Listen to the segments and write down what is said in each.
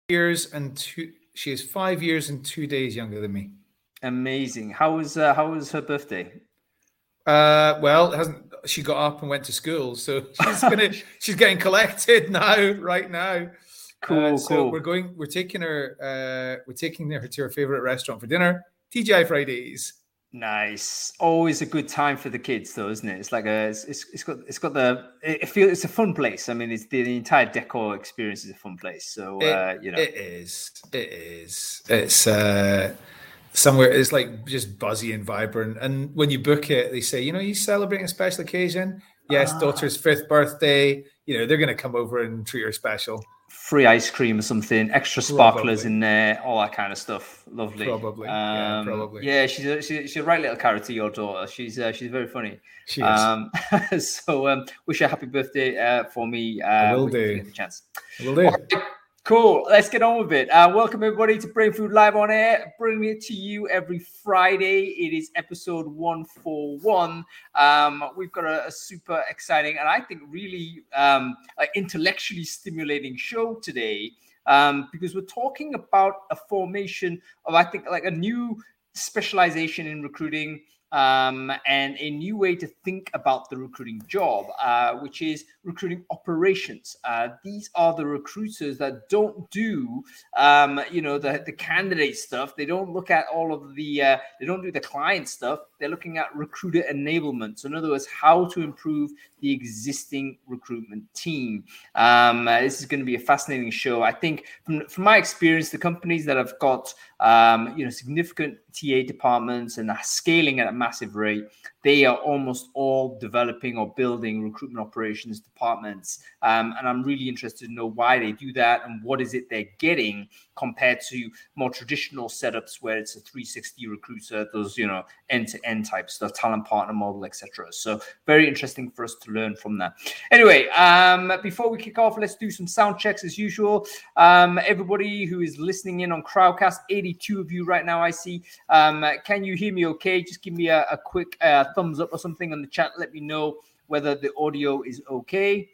She is 5 years and 2 days younger than me. Amazing. How was her birthday? Well, it hasn't she got up and went to school, so she's getting collected right now. Cool. We're taking her to her favorite restaurant for dinner, TGI Fridays. Nice. Always a good time for the kids, though, isn't it? It's like it's a fun place. I mean, it's the entire decor experience is a fun place. So it is. It's somewhere. It's like just buzzy and vibrant. And when you book it, they say, you celebrating a special occasion. Yes, daughter's 5th birthday. They're going to come over and treat her special. Free ice cream or something, extra sparklers in there, all that kind of stuff. Lovely. Probably. Probably. Yeah, she's a right little character, your daughter. She's very funny. She is. So wish her a happy birthday for me. I will do. If you get the chance. I will do. Right, cool. Let's get on with it. Welcome everybody to Brain Food Live on Air. Bringing it to you every Friday. It is episode 141. We've got a super exciting and I think really intellectually stimulating show today because we're talking about a formation of, I think, like a new specialization in recruiting and a new way to think about the recruiting job, which is recruiting operations. These are the recruiters that don't do, the candidate stuff. They don't look at all of they don't do the client stuff. They're looking at recruiter enablement. So in other words, how to improve the existing recruitment team. This is going to be a fascinating show. I think from my experience, the companies that have got significant TA departments and are scaling at a massive rate, they are almost all developing or building recruitment operations departments. And I'm really interested to know why they do that and what is it they're getting compared to more traditional setups where it's a 360 recruiter, those, end-to-end type stuff, talent partner model, etc. So very interesting for us to learn from that. Anyway, before we kick off, let's do some sound checks as usual. Everybody who is listening in on Crowdcast, 82 of you right now, I see. Can you hear me okay? Just give me a quick thumbs up or something on the chat. Let me know whether the audio is okay.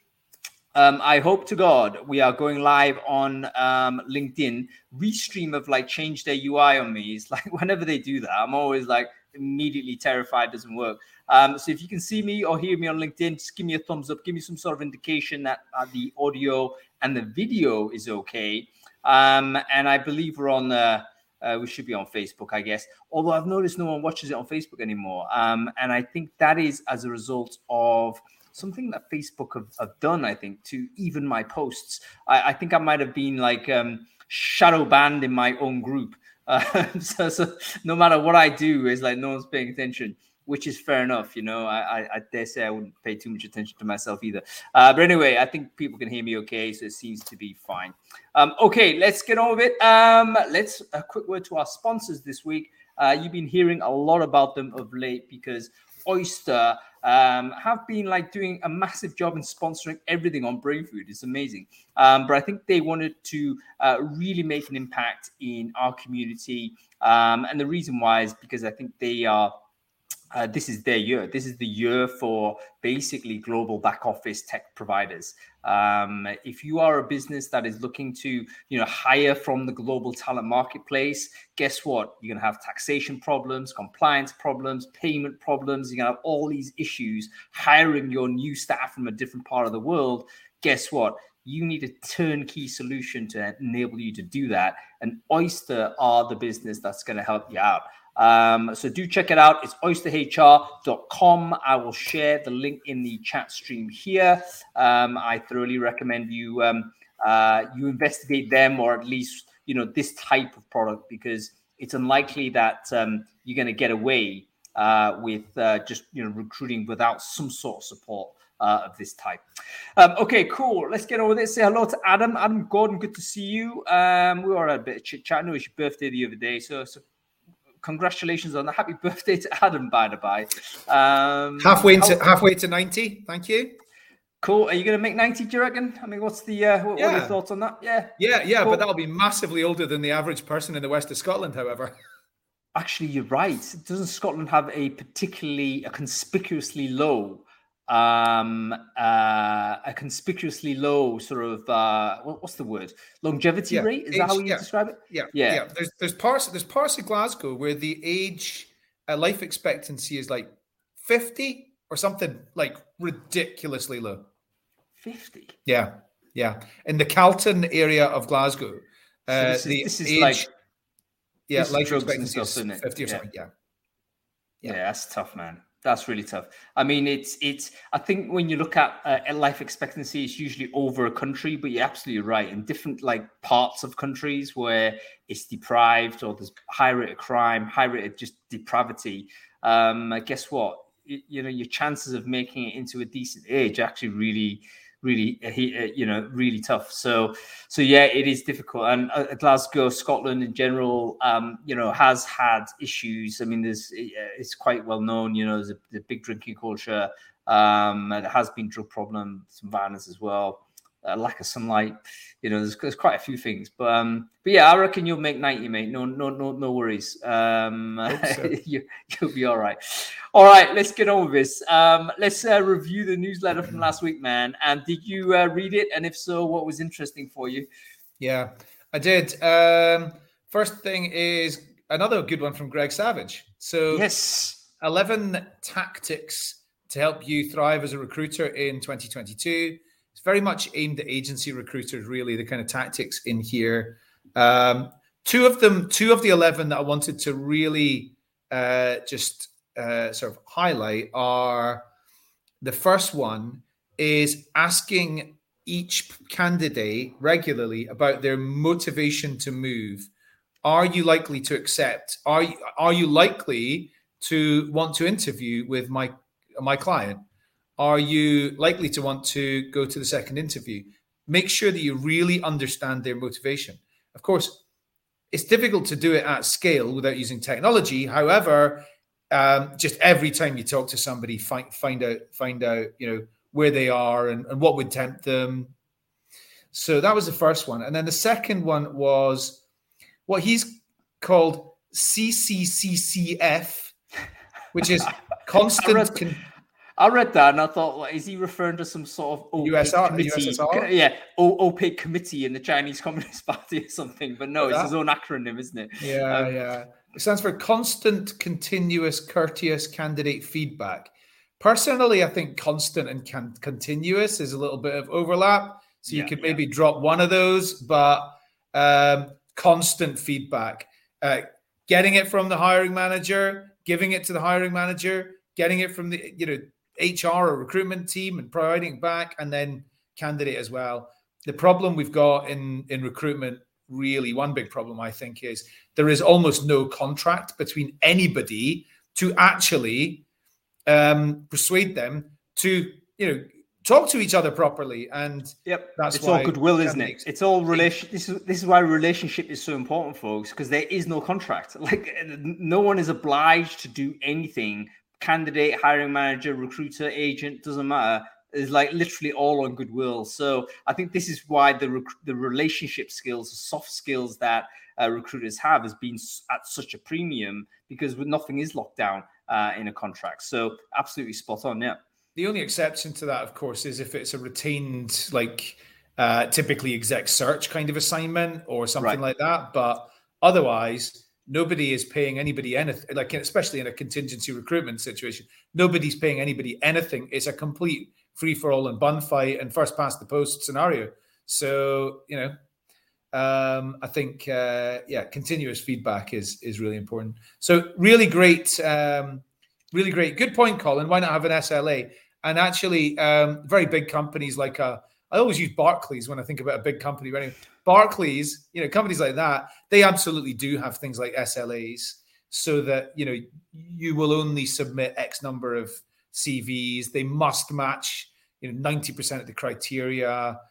I hope to God we are going live on LinkedIn. Restream have changed their UI on me. It's like whenever they do that, I'm always immediately terrified it doesn't work. So if you can see me or hear me on LinkedIn, just give me a thumbs up. Give me some sort of indication that the audio and the video is okay. And I believe we're on we should be on Facebook, I guess. Although I've noticed no one watches it on Facebook anymore. And I think that is as a result of something that Facebook have done, I think, to even my posts. I think I might have been shadow banned in my own group. So no matter what I do, it's no one's paying attention, which is fair enough. I dare say I wouldn't pay too much attention to myself either. But anyway, I think people can hear me okay, so it seems to be fine. Okay, let's get on with it. Let's a quick word to our sponsors this week. You've been hearing a lot about them of late because Oyster have been doing a massive job in sponsoring everything on Brain Food. It's amazing. But I think they wanted to really make an impact in our community. And the reason why is because I think they are this is their year. This is the year for basically global back office tech providers. If you are a business that is looking to, hire from the global talent marketplace, guess what? You're going to have taxation problems, compliance problems, payment problems. You're going to have all these issues hiring your new staff from a different part of the world. Guess what? You need a turnkey solution to enable you to do that. And Oyster are the business that's going to help you out. So do check it out. It's oysterhr.com. I will share the link in the chat stream here. I thoroughly recommend you investigate them, or at least this type of product, because it's unlikely that you're going to get away with just recruiting without some sort of support of this type. Okay, cool. Let's get on with it. Say hello to Adam. Adam Gordon, good to see you. We were at a bit of chit chat. I know it's your birthday the other day, so congratulations on the happy birthday to Adam, by the by. Halfway to 90. Thank you. Cool. Are you going to make 90, do you reckon? I mean, what's the what are your thoughts on that? Yeah. Cool. But that'll be massively older than the average person in the west of Scotland, however. Actually, you're right. Doesn't Scotland have a conspicuously low a conspicuously low sort of what's the word, longevity rate? Is that how you describe it? Yeah. There's parts of Glasgow where the age life expectancy is like 50 or something, like ridiculously low. 50. Yeah. In the Calton area of Glasgow, this is age, like life expectancy is 50 or something. Yeah, that's tough, man. That's really tough. I mean, it's. I think when you look at life expectancy, it's usually over a country, but you're absolutely right. In different like parts of countries where it's deprived or there's high rate of crime, high rate of just depravity, guess what? Your chances of making it into a decent age are actually really tough. So yeah, it is difficult. And Glasgow, Scotland in general, has had issues. I mean, it's quite well known. There's a big drinking culture. There has been drug problems, some violence as well. Lack of sunlight. There's quite a few things. But yeah, I reckon you'll make 90, mate. No worries. So. You'll be all right. All right, let's get on with this. Let's review the newsletter from last week, man. And did you read it? And if so, what was interesting for you? Yeah, I did. First thing is another good one from Greg Savage. So yes, 11 tactics to help you thrive as a recruiter in 2022. It's very much aimed at agency recruiters, really, the kind of tactics in here. Two of the 11 that I wanted to really sort of highlight are, the first one is asking each candidate regularly about their motivation to move. Are you likely to accept? Are you likely to want to interview with my client? Are you likely to want to go to the second interview? Make sure that you really understand their motivation. Of course, it's difficult to do it at scale without using technology. However, just every time you talk to somebody, find out where they are and what would tempt them. So that was the first one. And then the second one was what he's called CCCCF, which is constant. I read that and I thought, well, is he referring to some sort of USSR? Yeah, opaque committee in the Chinese Communist Party or something. But no, it's his own acronym, isn't it? Yeah. It stands for Constant, Continuous, Courteous Candidate Feedback. Personally, I think constant and continuous is a little bit of overlap. So you could maybe drop one of those, but constant feedback. Getting it from the hiring manager, giving it to the hiring manager, getting it from the HR or recruitment team and providing it back, and then candidate as well. The problem we've got in recruitment, really, one big problem, I think, is there is almost no contract between anybody to actually persuade them to, talk to each other properly. And it's all goodwill, isn't it? It's all relation. This is why relationship is so important, folks, because there is no contract. Like, no one is obliged to do anything. Candidate, hiring manager, recruiter, agent, doesn't matter. It's like literally all on goodwill. So I think this is why the relationship skills, the soft skills that recruiters have has been at such a premium, because nothing is locked down in a contract. So absolutely spot on. Yeah. The only exception to that, of course, is if it's a retained, typically exec search kind of assignment or something like that. But otherwise, nobody is paying anybody anything, especially in a contingency recruitment situation. Nobody's paying anybody anything. It's a complete free-for-all and bun fight and first past the post scenario. So, I think, continuous feedback is really important. So really great. Good point, Colin. Why not have an SLA? And actually, very big companies I always use Barclays when I think about a big company. But anyway, Barclays, companies like that, they absolutely do have things like SLAs, so that, you will only submit X number of CVs. They must match, 90% of the criteria.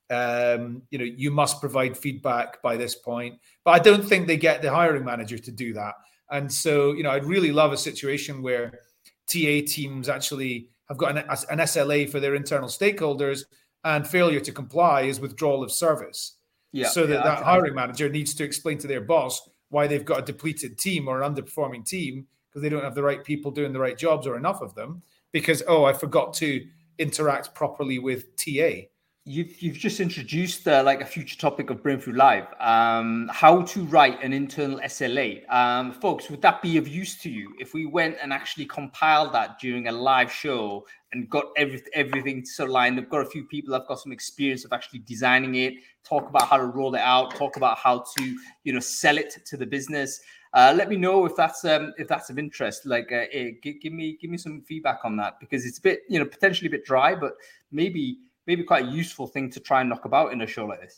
You must provide feedback by this point. But I don't think they get the hiring manager to do that. And so, I'd really love a situation where TA teams actually have got an SLA for their internal stakeholders, and failure to comply is withdrawal of service. So that hiring manager needs to explain to their boss why they've got a depleted team or an underperforming team because they don't have the right people doing the right jobs or enough of them. because, oh, I forgot to interact properly with TA. You've just introduced like a future topic of Brain Food Live, how to write an internal SLA. Folks, would that be of use to you if we went and actually compiled that during a live show and got everything so lined up? Got a few people that've got some experience of actually designing it, talk about how to roll it out, talk about how to sell it to the business. Let me know if that's of interest. Like, give me some feedback on that, because it's a bit potentially a bit dry, but maybe quite a useful thing to try and knock about in a show like this.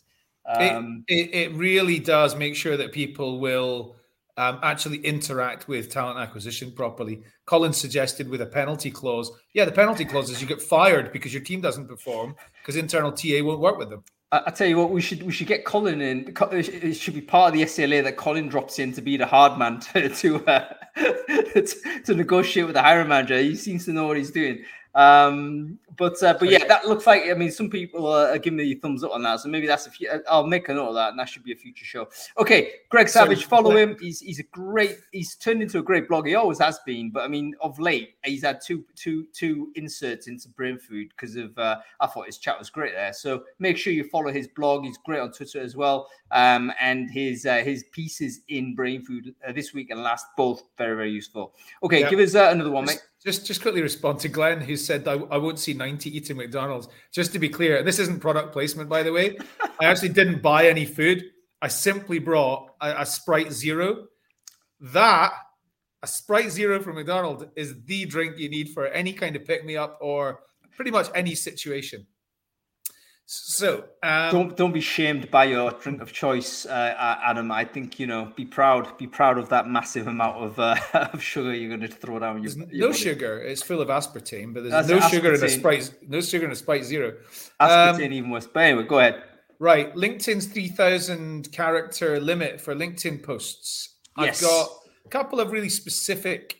It really does make sure that people will actually interact with talent acquisition properly. Colin suggested with a penalty clause. Yeah, the penalty clause is you get fired because your team doesn't perform because internal TA won't work with them. I tell you what, we should get Colin in. It should be part of the SLA that Colin drops in to be the hard man to negotiate with the hiring manager. He seems to know what he's doing. But yeah, that looks like, some people are giving me a thumbs up on that. So maybe that's I'll make a note of that, and that should be a future show. Okay, Greg Savage, follow him. He's turned into a great blogger. He always has been, but of late he's had two inserts into Brain Food because of I thought his chat was great there. So make sure you follow his blog. He's great on Twitter as well. And his pieces in Brain Food this week and last, both very, very useful. Okay, yeah. Give us another one, mate. Just quickly respond to Glenn, who said, I won't see 90 eating McDonald's. Just to be clear, this isn't product placement, by the way. I actually didn't buy any food. I simply brought a Sprite Zero. A Sprite Zero from McDonald's is the drink you need for any kind of pick-me-up or pretty much any situation. So don't be shamed by your drink of choice, Adam. I think be proud of that massive amount of sugar you're going to throw down. There's no sugar. It's full of aspartame, but there's no sugar in a Sprite. No sugar in a Sprite Zero. Aspartame even worse. But anyway, go ahead. Right, LinkedIn's 3,000 character limit for LinkedIn posts. Yes. I've got a couple of really specific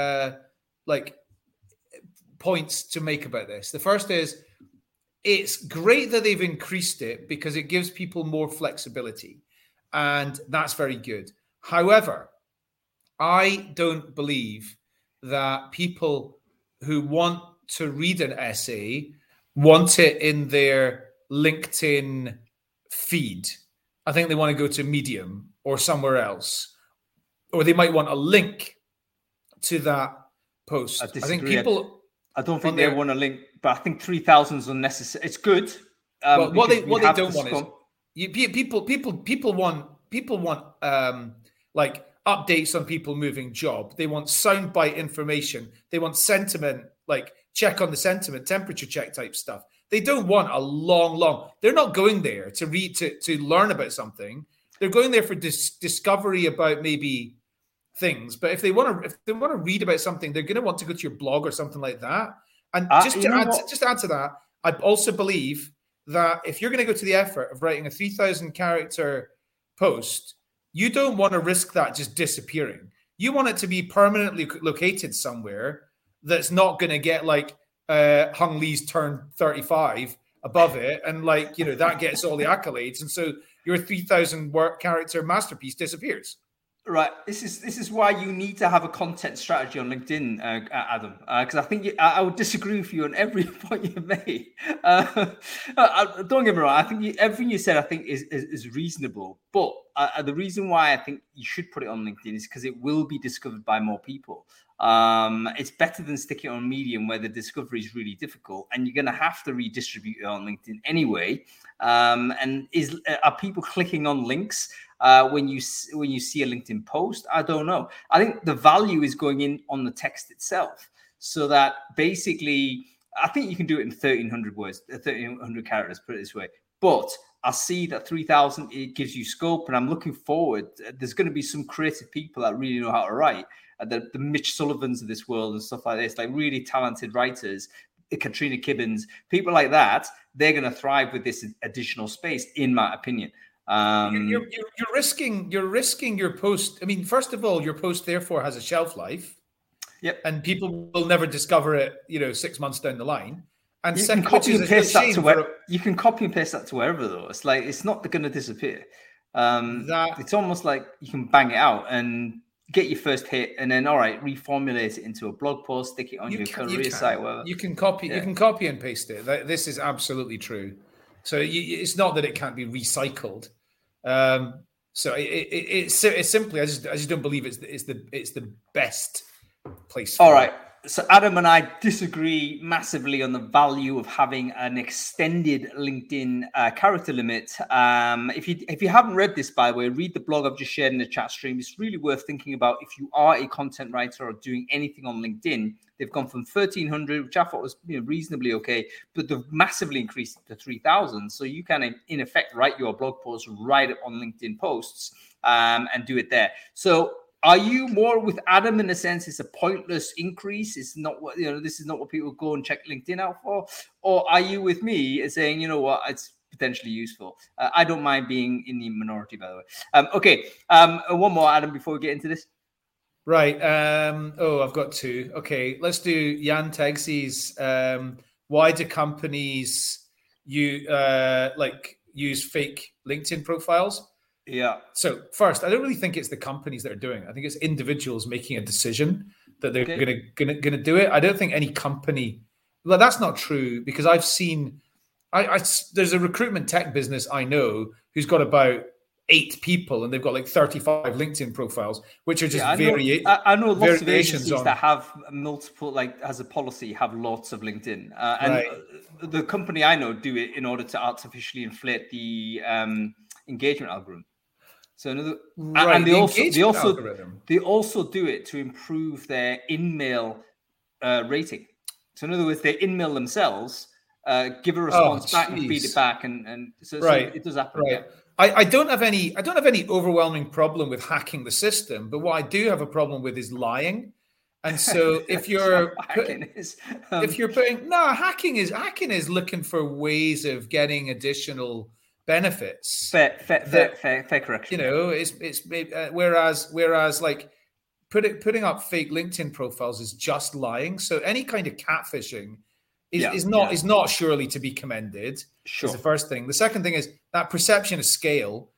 points to make about this. The first is, it's great that they've increased it because it gives people more flexibility, and that's very good. However, I don't believe that people who want to read an essay want it in their LinkedIn feed. I think they want to go to Medium or somewhere else, or they might want a link to that post. I don't think they want a link, but I think 3,000 is unnecessary. It's good. What they don't want is people want like updates on people moving job. They want soundbite information. They want sentiment, like check on the sentiment, temperature check type stuff. They don't want a long. They're not going there to read to learn about something. They're going there for discovery about maybe things. But if they want to read about something, they're going to want to go to your blog or something like that. And just to add to that, I also believe that if you're going to go to the effort of writing a 3,000 character post, you don't want to risk that just disappearing. You want it to be permanently located somewhere that's not going to get like Hung Lee's turn 35 above it, and that gets all the accolades, and so your 3,000 character masterpiece disappears. Right. This is why you need to have a content strategy on LinkedIn, Adam. Because I think I would disagree with you on every point you made. Don't get me wrong. I think everything you said, I think, is reasonable. But the reason why I think you should put it on LinkedIn is because it will be discovered by more people. It's better than sticking it on Medium, where the discovery is really difficult, and you're going to have to redistribute it on LinkedIn anyway. And are people clicking on links when you see a LinkedIn post? I don't know. I think the value is going in on the text itself, so that basically, I think you can do it in 1,300 words, 1,300 characters. Put it this way, but I see that 3,000 it gives you scope, and I'm looking forward. There's going to be some creative people that really know how to write. The Mitch Sullivans of this world and stuff like this, like really talented writers, Katrina Kibbins, people like that, they're going to thrive with this additional space, in my opinion. You're risking your post. I mean, first of all, your post therefore has a shelf life. Yep. And people will never discover it, 6 months down the line. And you can copy and paste that to wherever, though. It's like, it's not going to disappear. It's almost like you can bang it out, and get your first hit, and then all right, reformulate it into a blog post, stick it on your career site. Whatever. You can copy and paste it. This is absolutely true. So it's not that it can't be recycled. So it's simply I just don't believe it's the best place. All right. So Adam and I disagree massively on the value of having an extended LinkedIn character limit. If you haven't read this, by the way, read the blog I've just shared in the chat stream. It's really worth thinking about if you are a content writer or doing anything on LinkedIn. They've gone from 1,300, which I thought was reasonably okay, but they've massively increased to 3,000. So you can, in effect, write your blog post right on LinkedIn posts and do it there. So are you more with Adam in the sense it's a pointless increase? It's not what this is not what people go and check LinkedIn out for, or are you with me saying, you know what, it's potentially useful? I don't mind being in the minority, by the way. Okay, one more, Adam, before we get into this. Right. I've got two. Okay, let's do Jan Tegsi's. Why do companies use fake LinkedIn profiles? Yeah. So first, I don't really think it's the companies that are doing it. I think it's individuals making a decision that they're gonna do it. I don't think any company. Well, that's not true because I've seen. There's a recruitment tech business I know who's got about 8 people and they've got like 35 LinkedIn profiles, which are just variations. I know lots of agencies that have multiple, as a policy, have lots of LinkedIn. The company I know do it in order to artificially inflate the engagement algorithm. So and they also do it to improve their in-mail rating. So in other words, they in-mail themselves, give a response back and feed it back, and so it does happen. Right. Yeah. I don't have any overwhelming problem with hacking the system, but what I do have a problem with is lying. And so if you're hacking is looking for ways of getting additional benefits. Fair correction. It's whereas like putting up fake LinkedIn profiles is just lying. So any kind of catfishing is not surely to be commended. Sure. Is the first thing. The second thing is that perception of scale.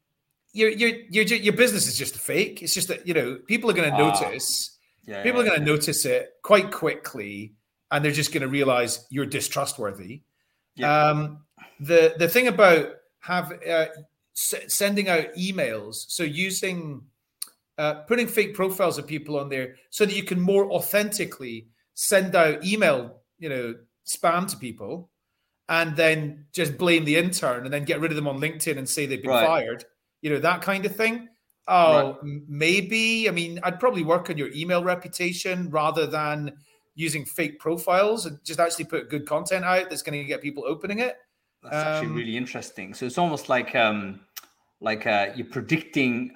Your business is just a fake. It's just that people are going to notice. People are going to notice it quite quickly, and they're just going to realize you're distrustworthy. Yeah. The thing about sending out emails, so using putting fake profiles of people on there so that you can more authentically send out email, spam to people, and then just blame the intern and then get rid of them on LinkedIn and say they've been fired, that kind of thing. Maybe. I mean, I'd probably work on your email reputation rather than using fake profiles and just actually put good content out that's going to get people opening it. That's actually really interesting. So it's almost like you're predicting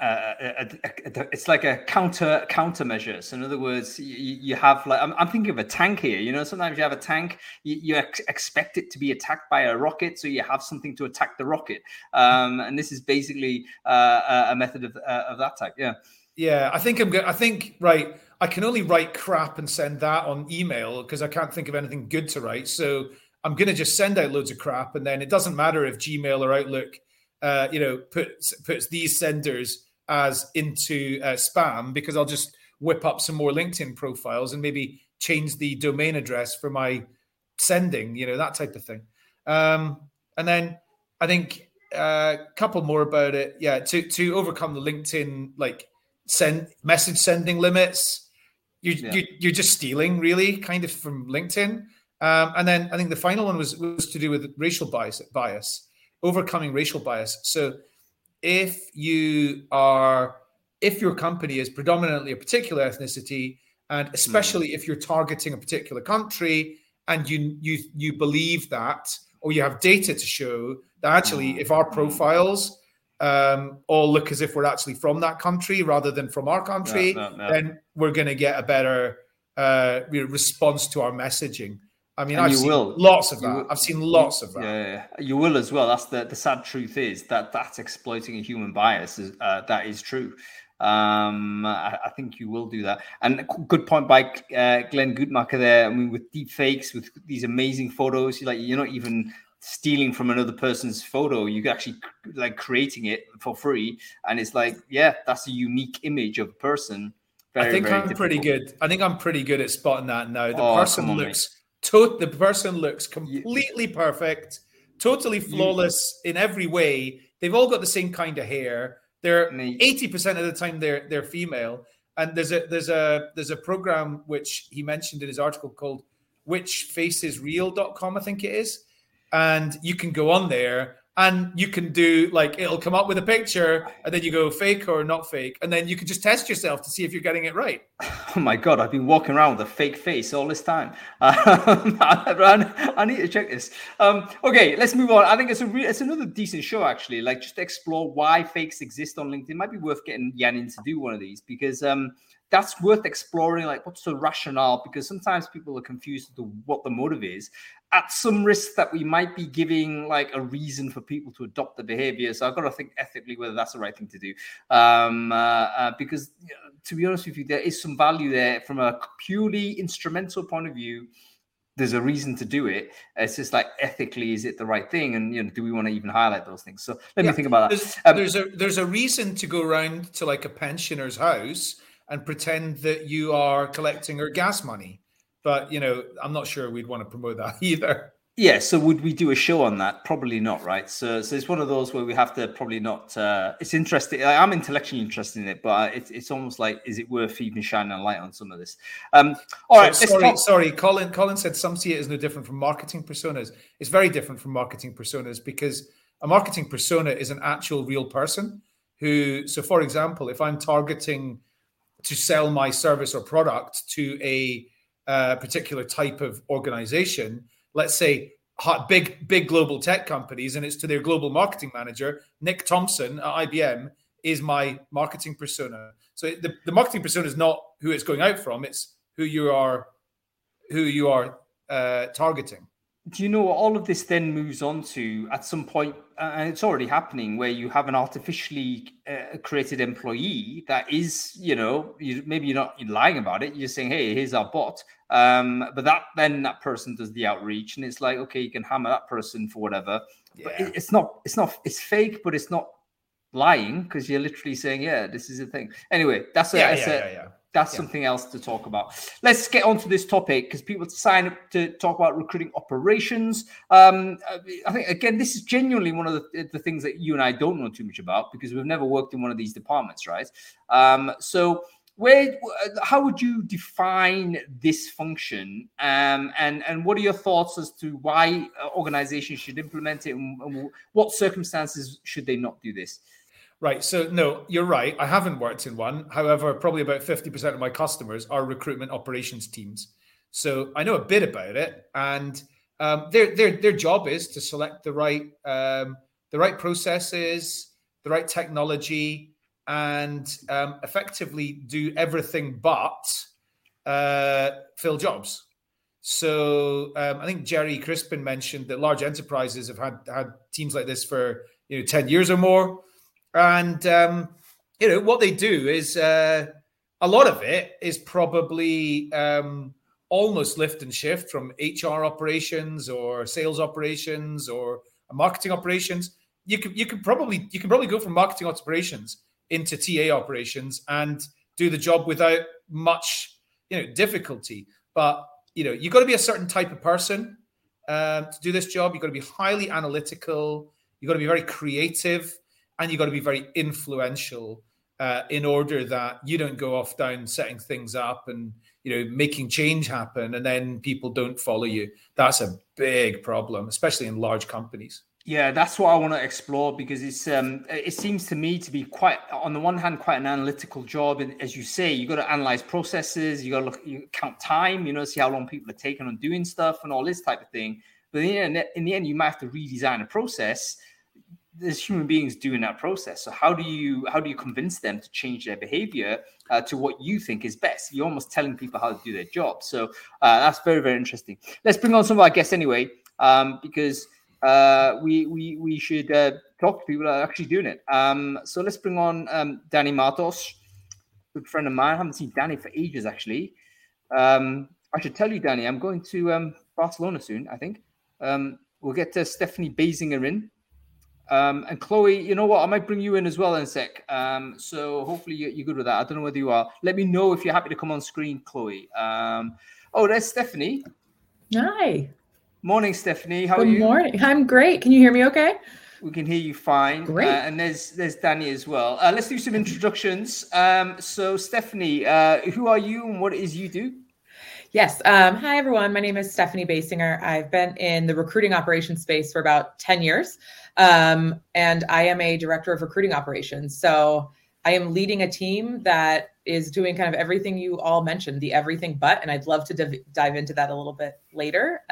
it's like a countermeasure. So in other words, you have I'm thinking of a tank here. Sometimes you have a tank, you expect it to be attacked by a rocket, so you have something to attack the rocket. And this is basically a method of that type. Yeah. Yeah, I think I'm good. I think I can only write crap and send that on email because I can't think of anything good to write. So I'm going to just send out loads of crap, and then it doesn't matter if Gmail or Outlook puts these senders as into spam, because I'll just whip up some more LinkedIn profiles and maybe change the domain address for my sending, that type of thing. And then I think a couple more about it. Yeah, to overcome the LinkedIn message sending limits, you're just stealing really kind of from LinkedIn. And then I think the final one was to do with racial bias. Overcoming racial bias. So if your company is predominantly a particular ethnicity, and especially if you're targeting a particular country, and you believe that, or you have data to show that actually if our profiles all look as if we're actually from that country rather than from our country, then we're going to get a better response to our messaging. I mean, I've seen lots of that. I've seen lots of that. Yeah, you will as well. That's the sad truth is that's exploiting a human bias. That is true. I think you will do that. And good point by Glenn Gutmacher there. I mean, with deep fakes, with these amazing photos, you're not even stealing from another person's photo. You're actually like creating it for free, and it's like, yeah, that's a unique image of a person. I think I'm pretty good. I think I'm pretty good at spotting that now. The person looks completely perfect, totally flawless in every way. They've all got the same kind of hair. They're 80% of the time they're female. And there's a program which he mentioned in his article called whichfacesreal.com, I think it is. And you can go on there and you can do like, it'll come up with a picture and then you go fake or not fake. And then you can just test yourself to see if you're getting it right. Oh my God, I've been walking around with a fake face all this time. I need to check this. Okay, let's move on. I think it's another decent show, actually. Like, just to explore why fakes exist on LinkedIn. It might be worth getting Yanin to do one of these, because that's worth exploring. Like, what's the rationale? Because sometimes people are confused as to what the motive is, at some risk that we might be giving like a reason for people to adopt the behavior. So I've got to think ethically whether that's the right thing to do. Because to be honest with you, there is some value there from a purely instrumental point of view. There's a reason to do it. It's just like, ethically, is it the right thing? And do we want to even highlight those things? So let me think about that. There's a reason to go around to like a pensioner's house and pretend that you are collecting her gas money. But, I'm not sure we'd want to promote that either. Yeah, so would we do a show on that? Probably not, right? So it's one of those where we have to probably not. It's interesting. I'm intellectually interested in it, but it's almost like, is it worth even shining a light on some of this? All right. Sorry. Colin said some see it as no different from marketing personas. It's very different from marketing personas, because a marketing persona is an actual real person who. So, for example, if I'm targeting to sell my service or product to a particular type of organization, let's say big global tech companies, and it's to their global marketing manager, Nick Thompson at IBM is my marketing persona. So the marketing persona is not who it's going out from; it's who you are targeting. Do you know what all of this then moves on to at some point, and it's already happening, where you have an artificially created employee that is, maybe you're not lying about it. You're saying, hey, here's our bot. But that person does the outreach, and it's like, okay, you can hammer that person for whatever. Yeah. But it's fake, but it's not lying, because you're literally saying, yeah, this is a thing. Anyway, that's something else to talk about. Let's get onto this topic, because people sign up to talk about recruiting operations. I think, again, this is genuinely one of the things that you and I don't know too much about, because we've never worked in one of these departments, right? So how would you define this function? And what are your thoughts as to why organizations should implement it, and what circumstances should they not do this? Right. So, no, you're right. I haven't worked in one. However, probably about 50% of my customers are recruitment operations teams. So I know a bit about it. And their job is to select the right processes, the right technology, and effectively do everything but fill jobs. So I think Jerry Crispin mentioned that large enterprises have had teams like this for 10 years or more. And, what they do is a lot of it is probably almost lift and shift from HR operations or sales operations or marketing operations. You can probably go from marketing operations into TA operations and do the job without much, difficulty. But, you've got to be a certain type of person to do this job. You've got to be highly analytical. You've got to be very creative. And you've got to be very influential in order that you don't go off down setting things up and, making change happen, and then people don't follow you. That's a big problem, especially in large companies. Yeah, that's what I want to explore, because it seems to me to be quite, on the one hand, quite an analytical job. And as you say, you got to analyze processes, you got to count time, see how long people are taking on doing stuff and all this type of thing. But in the end, you might have to redesign a process. There's human beings doing that process. So how do you convince them to change their behavior to what you think is best? You're almost telling people how to do their job. So that's very, very interesting. Let's bring on some of our guests anyway, because we should talk to people that are actually doing it. So let's bring on Danny Matos, good friend of mine. I haven't seen Danny for ages, actually. I should tell you, Danny, I'm going to Barcelona soon, I think. We'll get Stephanie Basinger in. And Chloe, you know what? I might bring you in as well in a sec. So hopefully you're good with that. I don't know whether you are. Let me know if you're happy to come on screen, Chloe. There's Stephanie. Hi. Morning, Stephanie. How are you? Good morning. I'm great. Can you hear me okay? We can hear you fine. Great. And there's Danny as well. Let's do some introductions. So Stephanie, who are you and what is you do? Yes. Hi, everyone. My name is Stephanie Basinger. I've been in the recruiting operations space for about 10 years. And I am a director of recruiting operations. So I am leading a team that is doing kind of everything you all mentioned, the everything but, and I'd love to dive into that a little bit later.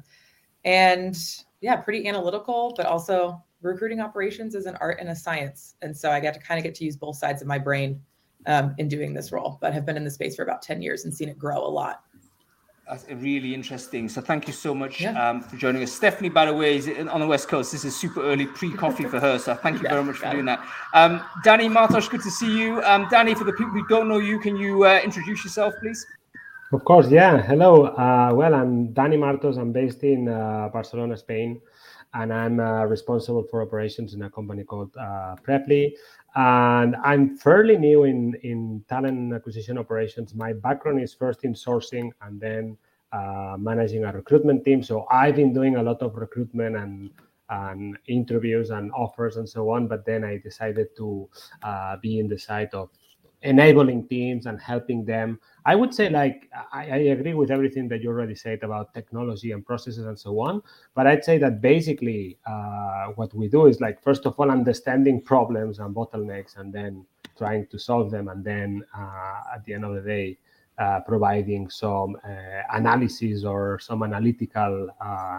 Pretty analytical, but also recruiting operations is an art and a science. And so I get to use both sides of my brain in doing this role, but have been in the space for about 10 years and seen it grow a lot. That's really interesting. So thank you so much for joining us. Stephanie, by the way, is on the West Coast. This is super early pre-coffee for her. So thank you very much for doing that. Danny Martos, good to see you. Danny, for the people who don't know you, can you introduce yourself, please? Of course, yeah. Hello. I'm Danny Martos. I'm based in Barcelona, Spain, and I'm responsible for operations in a company called Preply. And I'm fairly new in talent acquisition operations. My background is first in sourcing and then managing a recruitment team. So I've been doing a lot of recruitment and interviews and offers and so on. But then I decided to be in the side of enabling teams and helping them. I would say, I agree with everything that you already said about technology and processes and so on. But I'd say that basically what we do is first of all, understanding problems and bottlenecks and then trying to solve them. And then at the end of the day, providing some analysis or some analytical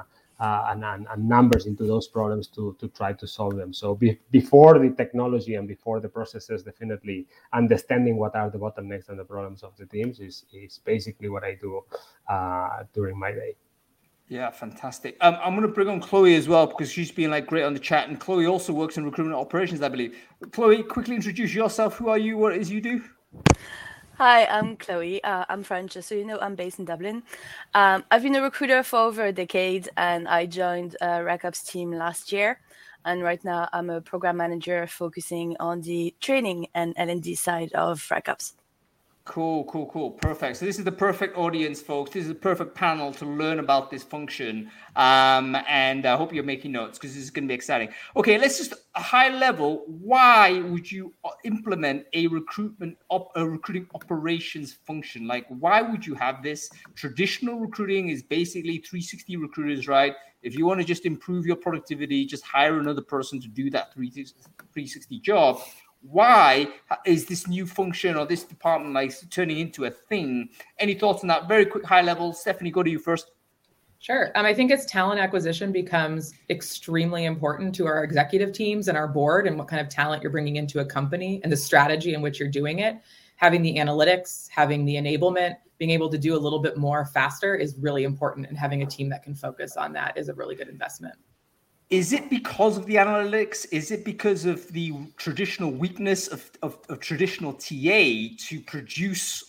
and numbers into those problems to try to solve them. So before the technology and before the processes, definitely understanding what are the bottlenecks and the problems of the teams is basically what I do during my day. Yeah, fantastic. I'm going to bring on Chloe as well because she's been great on the chat. And Chloe also works in recruitment operations, I believe. Chloe, quickly introduce yourself. Who are you? What it is you do? Hi, I'm Chloe. I'm French, so you know I'm based in Dublin. I've been a recruiter for over a decade, and I joined RackUp's team last year. And right now, I'm a program manager focusing on the training and L&D side of RackUps. Cool. Perfect. So this is the perfect audience, folks. This is the perfect panel to learn about this function. And I hope you're making notes because this is going to be exciting. Okay, let's just a high level. Why would you implement a recruiting operations function? Why would you have this? Traditional recruiting is basically 360 recruiters, right? If you want to just improve your productivity, just hire another person to do that 360 job. Why is this new function or this department turning into a thing? Any thoughts on that? Very quick, high level. Stephanie, go to you first. Sure. I think as talent acquisition becomes extremely important to our executive teams and our board and what kind of talent you're bringing into a company and the strategy in which you're doing it, having the analytics, having the enablement, being able to do a little bit more faster is really important. And having a team that can focus on that is a really good investment. Is it because of the analytics? Is it because of the traditional weakness of traditional TA to produce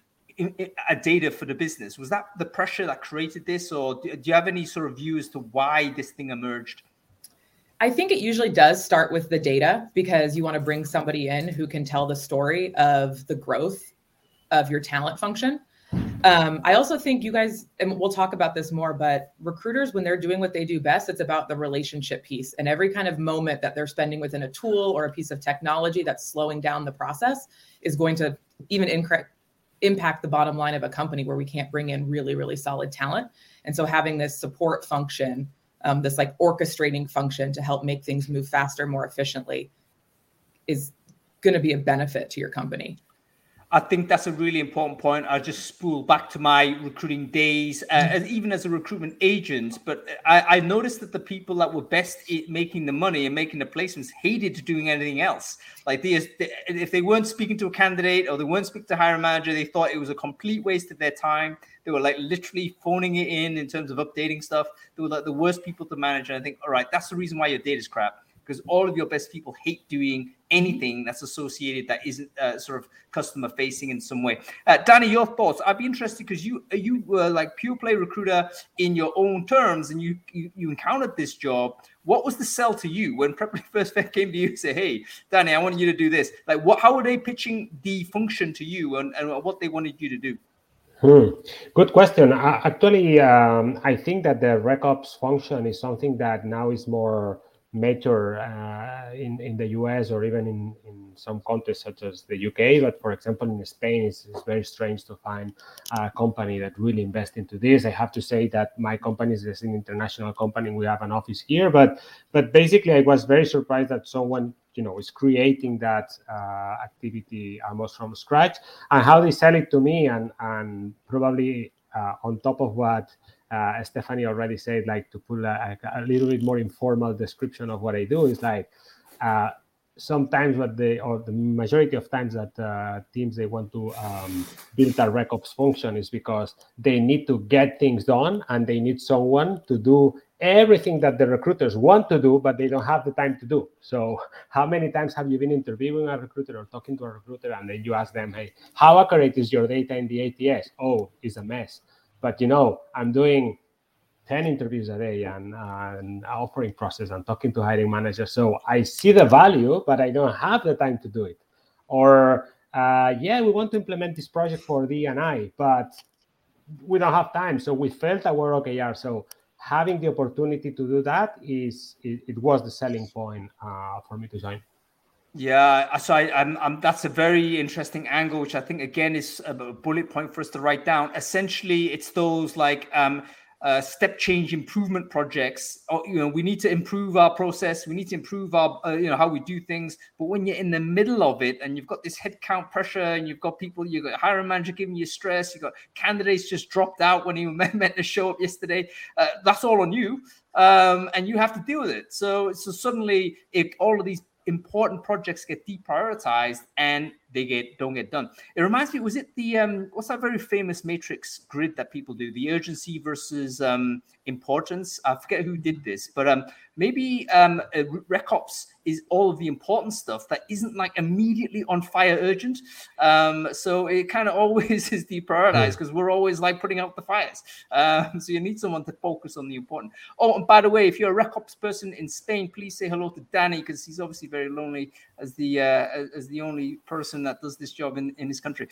a data for the business? Was that the pressure that created this, or do you have any sort of view as to why this thing emerged? I think it usually does start with the data because you want to bring somebody in who can tell the story of the growth of your talent function. I also think you guys, and we'll talk about this more, but recruiters, when they're doing what they do best, it's about the relationship piece, and every kind of moment that they're spending within a tool or a piece of technology that's slowing down the process is going to even impact the bottom line of a company where we can't bring in really, really solid talent. And so having this support function, this orchestrating function to help make things move faster, more efficiently is going to be a benefit to your company. I think that's a really important point. I just spool back to my recruiting days, even as a recruitment agent. But I noticed that the people that were best at making the money and making the placements hated doing anything else. If they weren't speaking to a candidate or they weren't speaking to a hiring manager, they thought it was a complete waste of their time. They were literally phoning it in terms of updating stuff. They were the worst people to manage. And I think, all right, that's the reason why your data's crap. because all of your best people hate doing anything that's associated that isn't sort of customer facing in some way. Danny, your thoughts? I'd be interested because you were like pure play recruiter in your own terms, and you encountered this job. What was the sell to you when Preply first came to you and say, "Hey, Danny, I want you to do this"? Like, how were they pitching the function to you, and what they wanted you to do? Good question. Actually, I think that the RecOps function is something that now is more mature in the US or even in some countries such as the UK. But for example, in Spain, it's very strange to find a company that really invests into this. I have to say that my company is an international company. We have an office here, but basically, I was very surprised that someone is creating that activity almost from scratch, and how they sell it to me, and probably on top of what Stephanie already said, like to put a little bit more informal description of what I do is like sometimes the majority of times that teams they want to build a RecOps function is because they need to get things done and they need someone to do everything that the recruiters want to do, but they don't have the time to do. So how many times have you been interviewing a recruiter or talking to a recruiter and then you ask them, hey, how accurate is your data in the ATS? Oh, it's a mess. But I'm doing 10 interviews a day and offering process and talking to hiring managers. So I see the value, but I don't have the time to do it. Or, we want to implement this project for D&I, but we don't have time. So we felt our OKR. So having the opportunity to do that it was the selling point for me to join. Yeah, so I'm that's a very interesting angle, which I think again is a bullet point for us to write down. Essentially, it's those like step change improvement projects. We need to improve our process. We need to improve our how we do things. But when you're in the middle of it and you've got this headcount pressure and you've got people, you've got a hiring manager giving you stress, you've got candidates just dropped out when you meant to show up yesterday. That's all on you, and you have to deal with it. So suddenly, if all of these important projects get deprioritized and they don't get done. It reminds me, was it the what's that very famous matrix grid that people do, the urgency versus importance? I forget who did this, but maybe RecOps is all of the important stuff that isn't like immediately on fire urgent. So it kind of always is deprioritized because we're always like putting out the fires. So you need someone to focus on the important. Oh, and by the way, if you're a RecOps person in Spain, please say hello to Danny, because he's obviously very lonely as the only person that does this job in his country.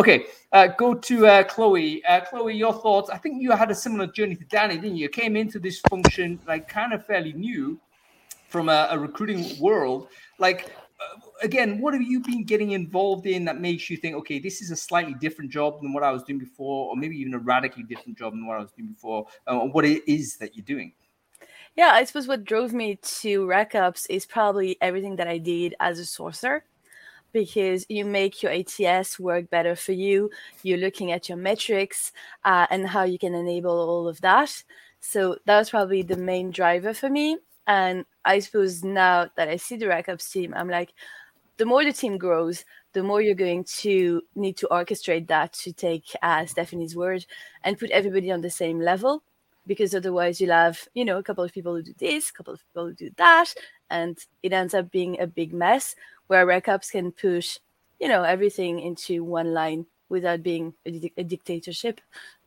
Go to Chloe. Chloe, your thoughts. I think you had a similar journey to Danny, didn't you? You came into this function like kind of fairly new from a recruiting world. Like, again, what have you been getting involved in that makes you think, okay, this is a slightly different job than what I was doing before, or maybe even a radically different job than what I was doing before, what it is that you're doing? Yeah, I suppose what drove me to RecOps is probably everything that I did as a sourcer, because you make your ATS work better for you. You're looking at your metrics and how you can enable all of that. So that was probably the main driver for me. And I suppose now that I see the RecOps team, I'm like, the more the team grows, the more you're going to need to orchestrate that, to take Stephanie's word, and put everybody on the same level. Because otherwise you'll have, a couple of people who do this, a couple of people who do that, and it ends up being a big mess where RecOps can push, everything into one line without being a dictatorship,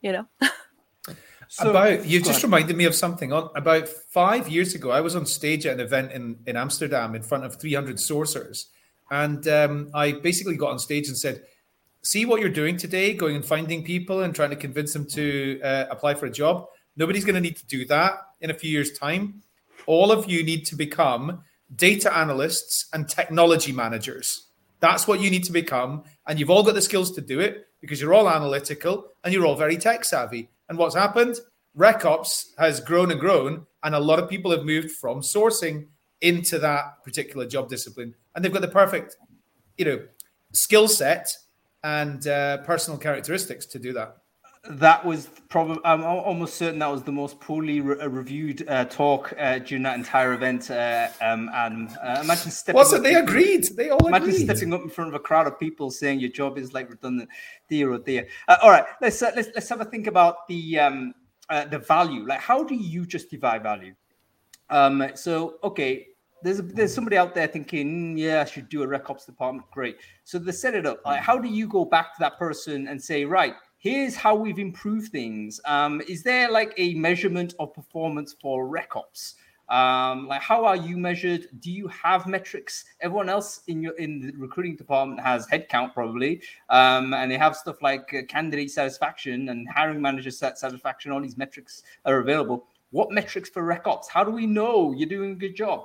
So, you just reminded me of something. About 5 years ago, I was on stage at an event in Amsterdam in front of 300 sourcers. And I basically got on stage and said, see what you're doing today, going and finding people and trying to convince them to apply for a job. Nobody's going to need to do that in a few years' time. All of you need to become data analysts and technology managers. That's what you need to become. And you've all got the skills to do it because you're all analytical and you're all very tech savvy. And what's happened? RecOps has grown and grown, and a lot of people have moved from sourcing into that particular job discipline. And they've got the perfect, skill set and personal characteristics to do that. That was probably, I'm almost certain that was the most poorly reviewed talk during that entire event. Adam, imagine stepping. Wasn't they agreed? They all agreed. Imagine stepping up in front of a crowd of people saying your job is like redundant. Dear, oh dear. All right, let's have a think about the value. Like, how do you justify value? So, okay, there's somebody out there thinking, yeah, I should do a rec ops department. Great. So they set it up. Like, how do you go back to that person and say, right, here's how we've improved things? Is there like a measurement of performance for rec ops? Like, how are you measured? Do you have metrics? Everyone else in the recruiting department has headcount probably, and they have stuff like candidate satisfaction and hiring manager satisfaction. All these metrics are available. What metrics for rec ops? How do we know you're doing a good job?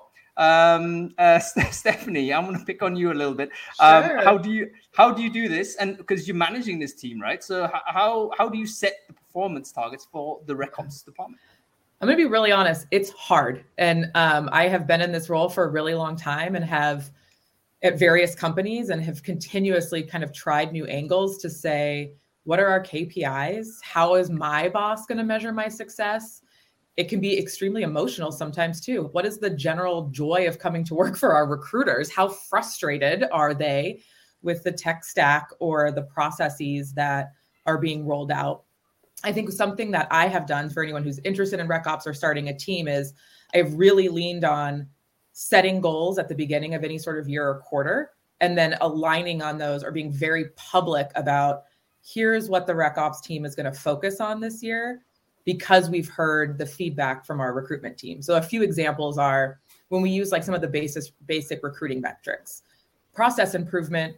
Stephanie, I'm going to pick on you a little bit. Sure. How do you do this? And because you're managing this team, right? So how do you set the performance targets for the rec ops department? I'm going to be really honest. It's hard. And I have been in this role for a really long time and have at various companies and have continuously kind of tried new angles to say, what are our KPIs? How is my boss going to measure my success? It can be extremely emotional sometimes too. What is the general joy of coming to work for our recruiters? How frustrated are they with the tech stack or the processes that are being rolled out? I think something that I have done for anyone who's interested in rec ops or starting a team is I've really leaned on setting goals at the beginning of any sort of year or quarter, and then aligning on those or being very public about here's what the rec ops team is going to focus on this year, because we've heard the feedback from our recruitment team. So a few examples are when we use like some of the basic recruiting metrics. Process improvement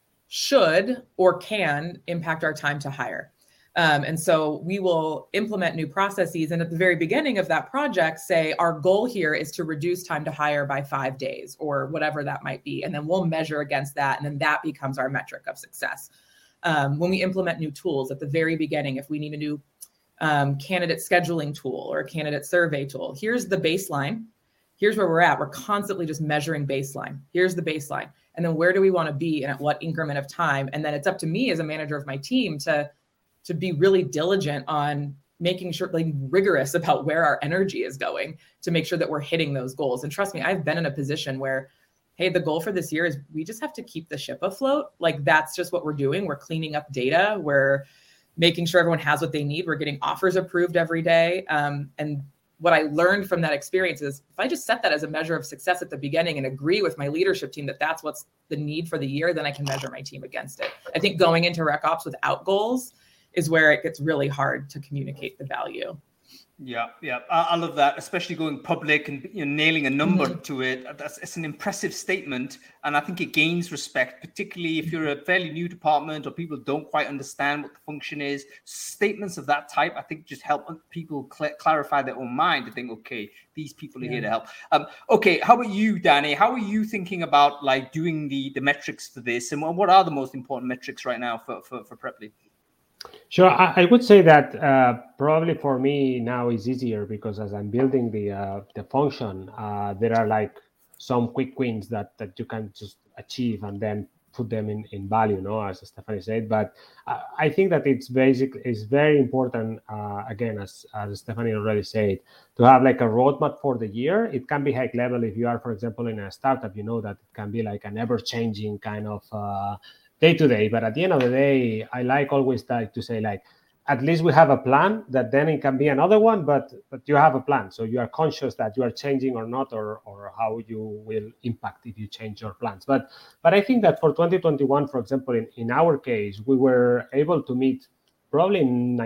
should or can impact our time to hire. And so we will implement new processes. And at the very beginning of that project, say our goal here is to reduce time to hire by 5 days or whatever that might be. And then we'll measure against that. And then that becomes our metric of success. When we implement new tools at the very beginning, if we need a new candidate scheduling tool or a candidate survey tool, here's the baseline. Here's where we're at. We're constantly just measuring baseline. Here's the baseline. And then where do we want to be and at what increment of time? And then it's up to me as a manager of my team to be really diligent on making sure, like rigorous about where our energy is going to make sure that we're hitting those goals. And trust me, I've been in a position where, hey, the goal for this year is we just have to keep the ship afloat. Like that's just what we're doing. We're cleaning up data. We're making sure everyone has what they need. We're getting offers approved every day. And what I learned from that experience is if I just set that as a measure of success at the beginning and agree with my leadership team that that's what's the need for the year, then I can measure my team against it. I think going into rec ops without goals is where it gets really hard to communicate the value. Yeah. I love that, especially going public and nailing a number to it. It's an impressive statement, and I think it gains respect, particularly if you're a fairly new department or people don't quite understand what the function is. Statements of that type, I think, just help people clarify their own mind to think, okay, these people are here to help. Okay, how about you, Danny? How are you thinking about like doing the metrics for this, and what are the most important metrics right now for Preply? Sure. I would say that probably for me now is easier because as I'm building the function, there are like some quick wins that you can just achieve and then put them in value, as Stephanie said. But I think that it's very important, again, as Stephanie already said, to have like a roadmap for the year. It can be high level if you are, for example, in a startup, that it can be like an ever-changing kind of day-to-day, but at the end of the day, I like always like to say like, at least we have a plan that then it can be another one, but you have a plan. So you are conscious that you are changing or not, or how you will impact if you change your plans. But I think that for 2021, for example, in our case, we were able to meet probably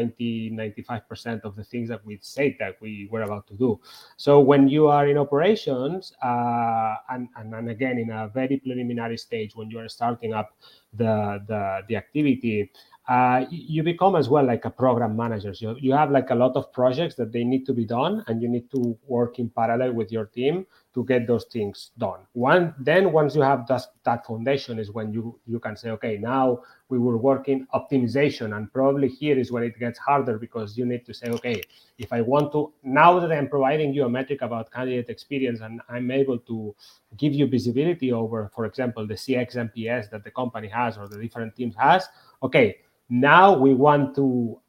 95% of the things that we said that we were about to do. So when you are in operations, and again, in a very preliminary stage, when you are starting up the activity, you become as well like a program manager. So you have like a lot of projects that they need to be done, and you need to work in parallel with your team to get those things done. Once you have that foundation is when you can say, okay, now we will work in optimization. And probably here is when it gets harder, because you need to say, okay, if I want to, now that I'm providing you a metric about candidate experience and I'm able to give you visibility over, for example, the CX NPS that the company has or the different teams has, okay, now we want to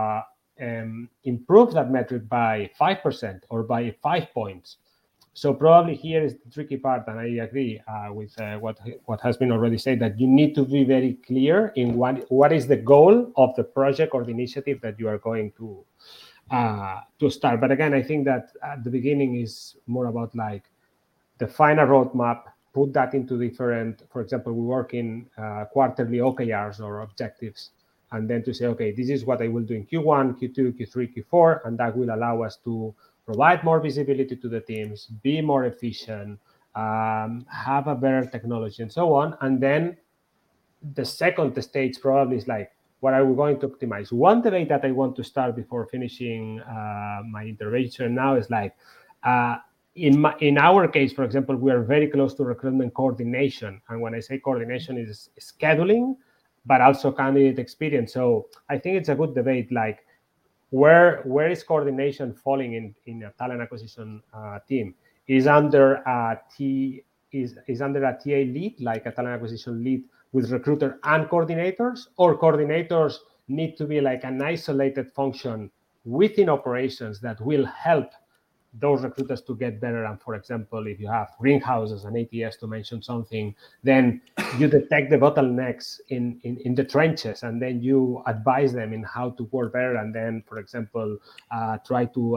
improve that metric by 5% or by 5 points. So probably here is the tricky part, and I agree with what has been already said, that you need to be very clear in what is the goal of the project or the initiative that you are going to start. But again, I think that at the beginning is more about like define a roadmap, put that into different, for example, we work in quarterly OKRs or objectives, and then to say, okay, this is what I will do in Q1, Q2, Q3, Q4, and that will allow us to provide more visibility to the teams, be more efficient, have a better technology, and so on. And then the second stage probably is like, what are we going to optimize? One debate that I want to start before finishing my intervention now is like, in our case, for example, we are very close to recruitment coordination. And when I say coordination, is scheduling, but also candidate experience. So I think it's a good debate, like where is coordination falling in a talent acquisition team? Is under a TA lead, like a talent acquisition lead with recruiter and coordinators, or coordinators need to be like an isolated function within operations that will help those recruiters to get better. And for example, if you have greenhouses and ATS, to mention something, then you detect the bottlenecks in the trenches, and then you advise them in how to work better. And then, for example, try to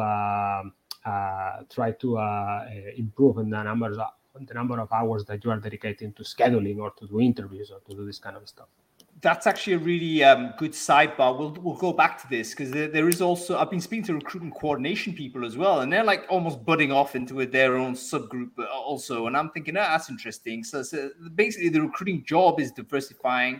improve in the number of hours that you are dedicating to scheduling or to do interviews or to do this kind of stuff. That's actually a really good sidebar. We'll go back to this because there is also, I've been speaking to recruitment coordination people as well, and they're like almost budding off into their own subgroup also. And I'm thinking, that's interesting. So basically the recruiting job is diversifying.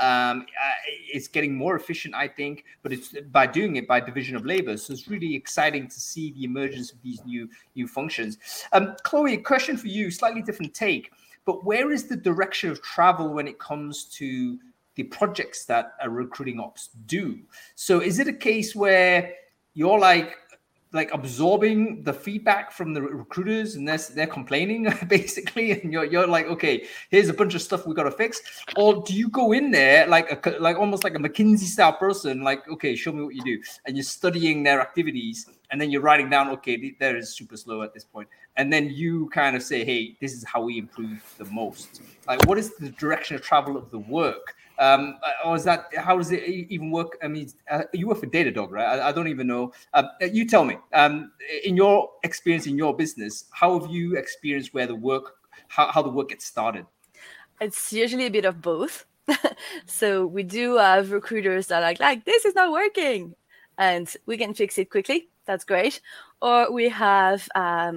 It's getting more efficient, I think, but it's by doing it by division of labor. So it's really exciting to see the emergence of these new functions. Chloe, a question for you, slightly different take, but where is the direction of travel when it comes to the projects that a recruiting ops do? So is it a case where you're like absorbing the feedback from the recruiters and they're complaining basically, and you're like, okay, here's a bunch of stuff we got to fix? Or do you go in there like almost like a McKinsey style person, like, okay, show me what you do, and you're studying their activities, and then you're writing down, okay, that is super slow at this point, and then you kind of say, hey, this is how we improve the most? Like, what is the direction of travel of the work? Or is that, how does it even work? I mean, you work for Datadog, right? I don't even know. You tell me, in your experience in your business, how have you experienced where the work, how the work gets started? It's usually a bit of both. So we do have recruiters that are like, this is not working, and we can fix it quickly. That's great. Or we have,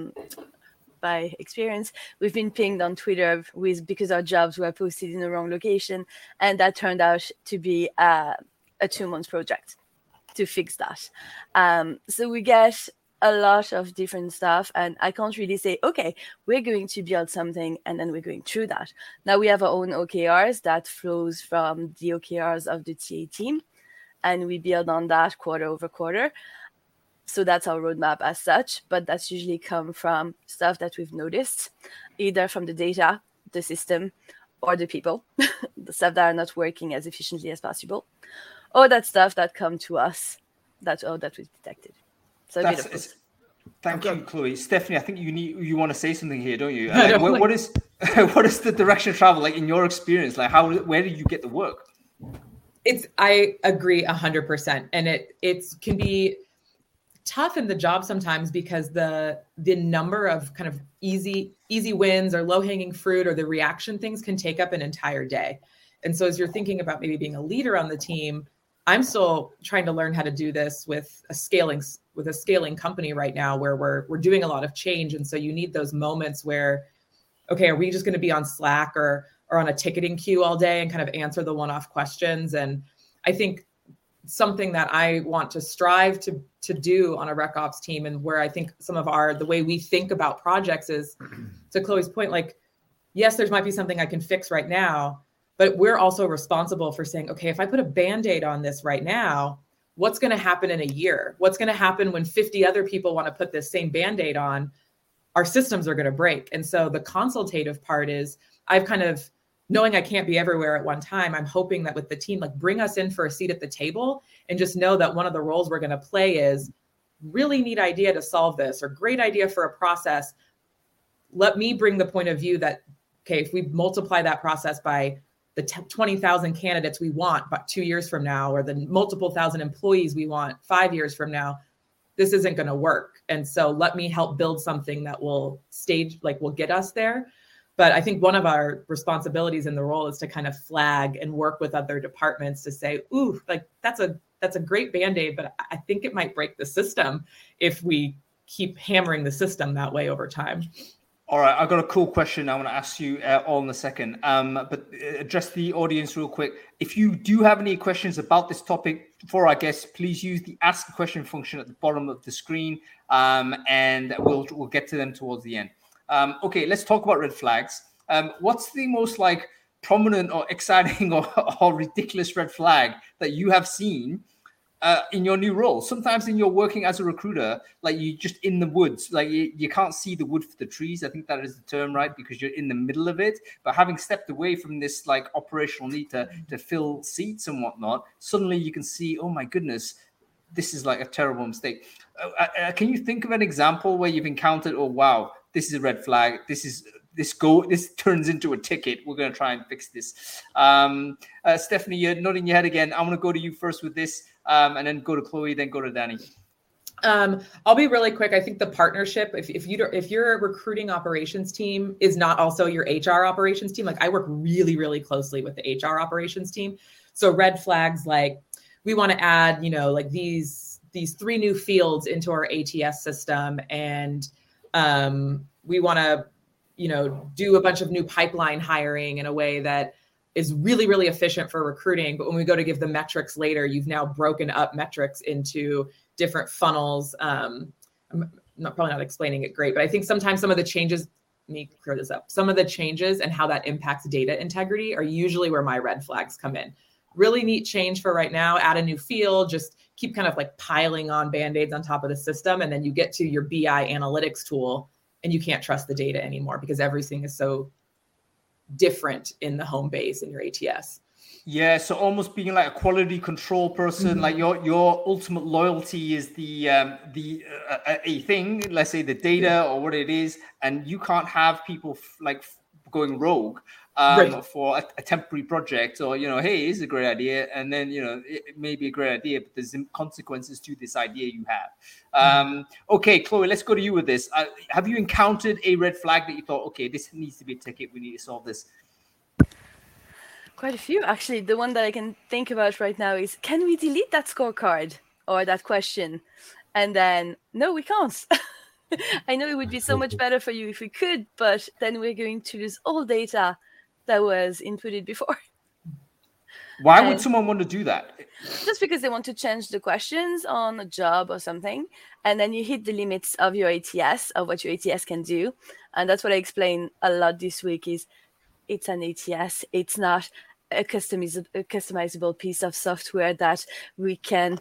by experience, we've been pinged on Twitter because our jobs were posted in the wrong location, and that turned out to be a 2-month project to fix that. So we get a lot of different stuff, and I can't really say, okay, we're going to build something and then we're going through that. Now we have our own OKRs that flows from the OKRs of the TA team, and we build on that quarter over quarter. So that's our roadmap as such, but that's usually come from stuff that we've noticed, either from the data, the system, or the people, the stuff that are not working as efficiently as possible, or that stuff that come to us that we've detected. So thank you, Chloe. Stephanie, I think you want to say something here, don't you? Like, what is the direction of travel like in your experience? Like, where do you get the work? I agree 100%, and it can be tough in the job sometimes because the number of kind of easy wins or low-hanging fruit or the reaction things can take up an entire day. And so as you're thinking about maybe being a leader on the team, I'm still trying to learn how to do this with a scaling company right now where we're doing a lot of change. And so you need those moments where, okay, are we just going to be on Slack or on a ticketing queue all day and kind of answer the one-off questions? And I think something that I want to strive to do on a RecOps team, and where I think some of the way we think about projects is, to Chloe's point, like, yes, there might be something I can fix right now, but we're also responsible for saying, okay, if I put a Band-Aid on this right now, what's going to happen in a year? What's going to happen when 50 other people want to put this same Band-Aid on? Our systems are going to break. And so the consultative part is, I've kind of, knowing I can't be everywhere at one time, I'm hoping that with the team, like, bring us in for a seat at the table and just know that one of the roles we're going to play is really neat idea to solve this, or great idea for a process. Let me bring the point of view that, okay, if we multiply that process by the 20,000 candidates we want but 2 years from now, or the multiple thousand employees we want 5 years from now, this isn't going to work. And so let me help build something that will get us there. But I think one of our responsibilities in the role is to kind of flag and work with other departments to say, ooh, like that's a great Band-Aid, but I think it might break the system if we keep hammering the system that way over time. All right, I've got a cool question I want to ask you all in a second, but address the audience real quick. If you do have any questions about this topic for our guests, please use the ask a question function at the bottom of the screen, and we'll get to them towards the end. Okay, let's talk about red flags. What's the most like prominent or exciting or ridiculous red flag that you have seen in your new role? Sometimes in your working as a recruiter, like you just in the woods, like you can't see the wood for the trees. I think that is the term, right? Because you're in the middle of it. But having stepped away from this like operational need to fill seats and whatnot, suddenly you can see, oh my goodness, this is like a terrible mistake. Can you think of an example where you've encountered, oh wow, this is a red flag. This turns into a ticket. We're going to try and fix this. Stephanie, you're nodding your head again. I'm going to go to you first with this, and then go to Chloe, then go to Danny. I'll be really quick. I think the partnership, if your recruiting operations team is not also your HR operations team, like I work really, really closely with the HR operations team. So red flags, like we want to add, like these 3 new fields into our ATS system, and we want to, do a bunch of new pipeline hiring in a way that is really, really efficient for recruiting. But when we go to give the metrics later, you've now broken up metrics into different funnels. I'm probably not explaining it great, but I think sometimes some of the changes, let me clear this up. Some of the changes and how that impacts data integrity are usually where my red flags come in. Really neat change for right now, add a new field, just keep kind of like piling on Band-Aids on top of the system. And then you get to your BI analytics tool and you can't trust the data anymore because everything is so different in the home base in your ATS. Yeah, so almost being like a quality control person, like your ultimate loyalty is a thing, let's say the data or what it is, and you can't have people like going rogue for a temporary project, or hey, it's a great idea, and then it may be a great idea, but there's consequences to this idea you have. Okay, Chloe, let's go to you with this. Have you encountered a red flag that you thought, okay, this needs to be a ticket, we need to solve this? Quite a few, actually. The one that I can think about right now is, can we delete that scorecard or that question? And then, no, we can't. I know it would be so much better for you if we could, but then we're going to lose all data that was inputted before. Why would someone want to do that? Just because they want to change the questions on a job or something. And then you hit the limits of your ATS, of what your ATS can do. And that's what I explained a lot this week is, it's an ATS. It's not a customizable piece of software that we can,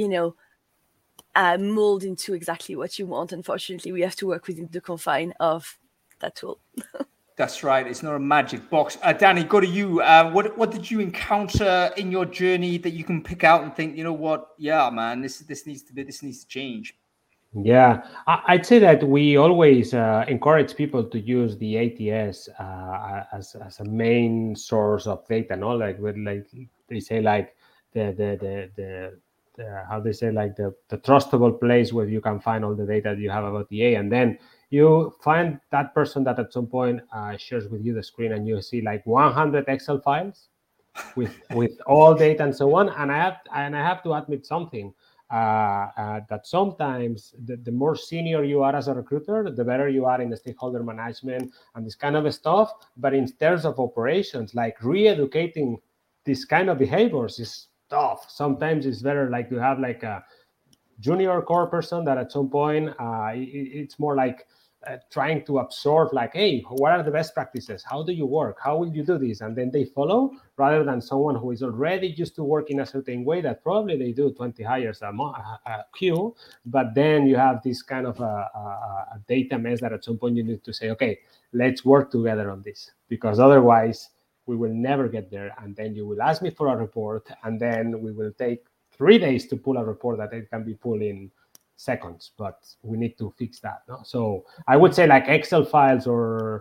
mold into exactly what you want. Unfortunately, we have to work within the confine of that tool. That's right. It's not a magic box. Danny, go to you. What did you encounter in your journey that you can pick out and think, you know what? Yeah, man, this needs to change. Yeah, I'd say that we always encourage people to use the ATS as a main source of data. No, like they say, like the how they say, like the trustable place where you can find all the data that you have about the A, and then you find that person that at some point shares with you the screen, and you see like 100 Excel files with all data and so on. And I have to admit something. That sometimes the more senior you are as a recruiter, the better you are in the stakeholder management and this kind of stuff. But in terms of operations, like re-educating this kind of behaviors is tough. Sometimes it's better like to have like a junior core person that at some point it's more like trying to absorb, like, hey, what are the best practices? How do you work? How will you do this? And then they follow, rather than someone who is already used to work in a certain way that probably they do 20 hires a queue, but then you have this kind of a data mess that at some point you need to say, okay, let's work together on this, because otherwise we will never get there. And then you will ask me for a report, and then we will take 3 days to pull a report that it can be pulled in seconds, but we need to fix that. No? So I would say like Excel files or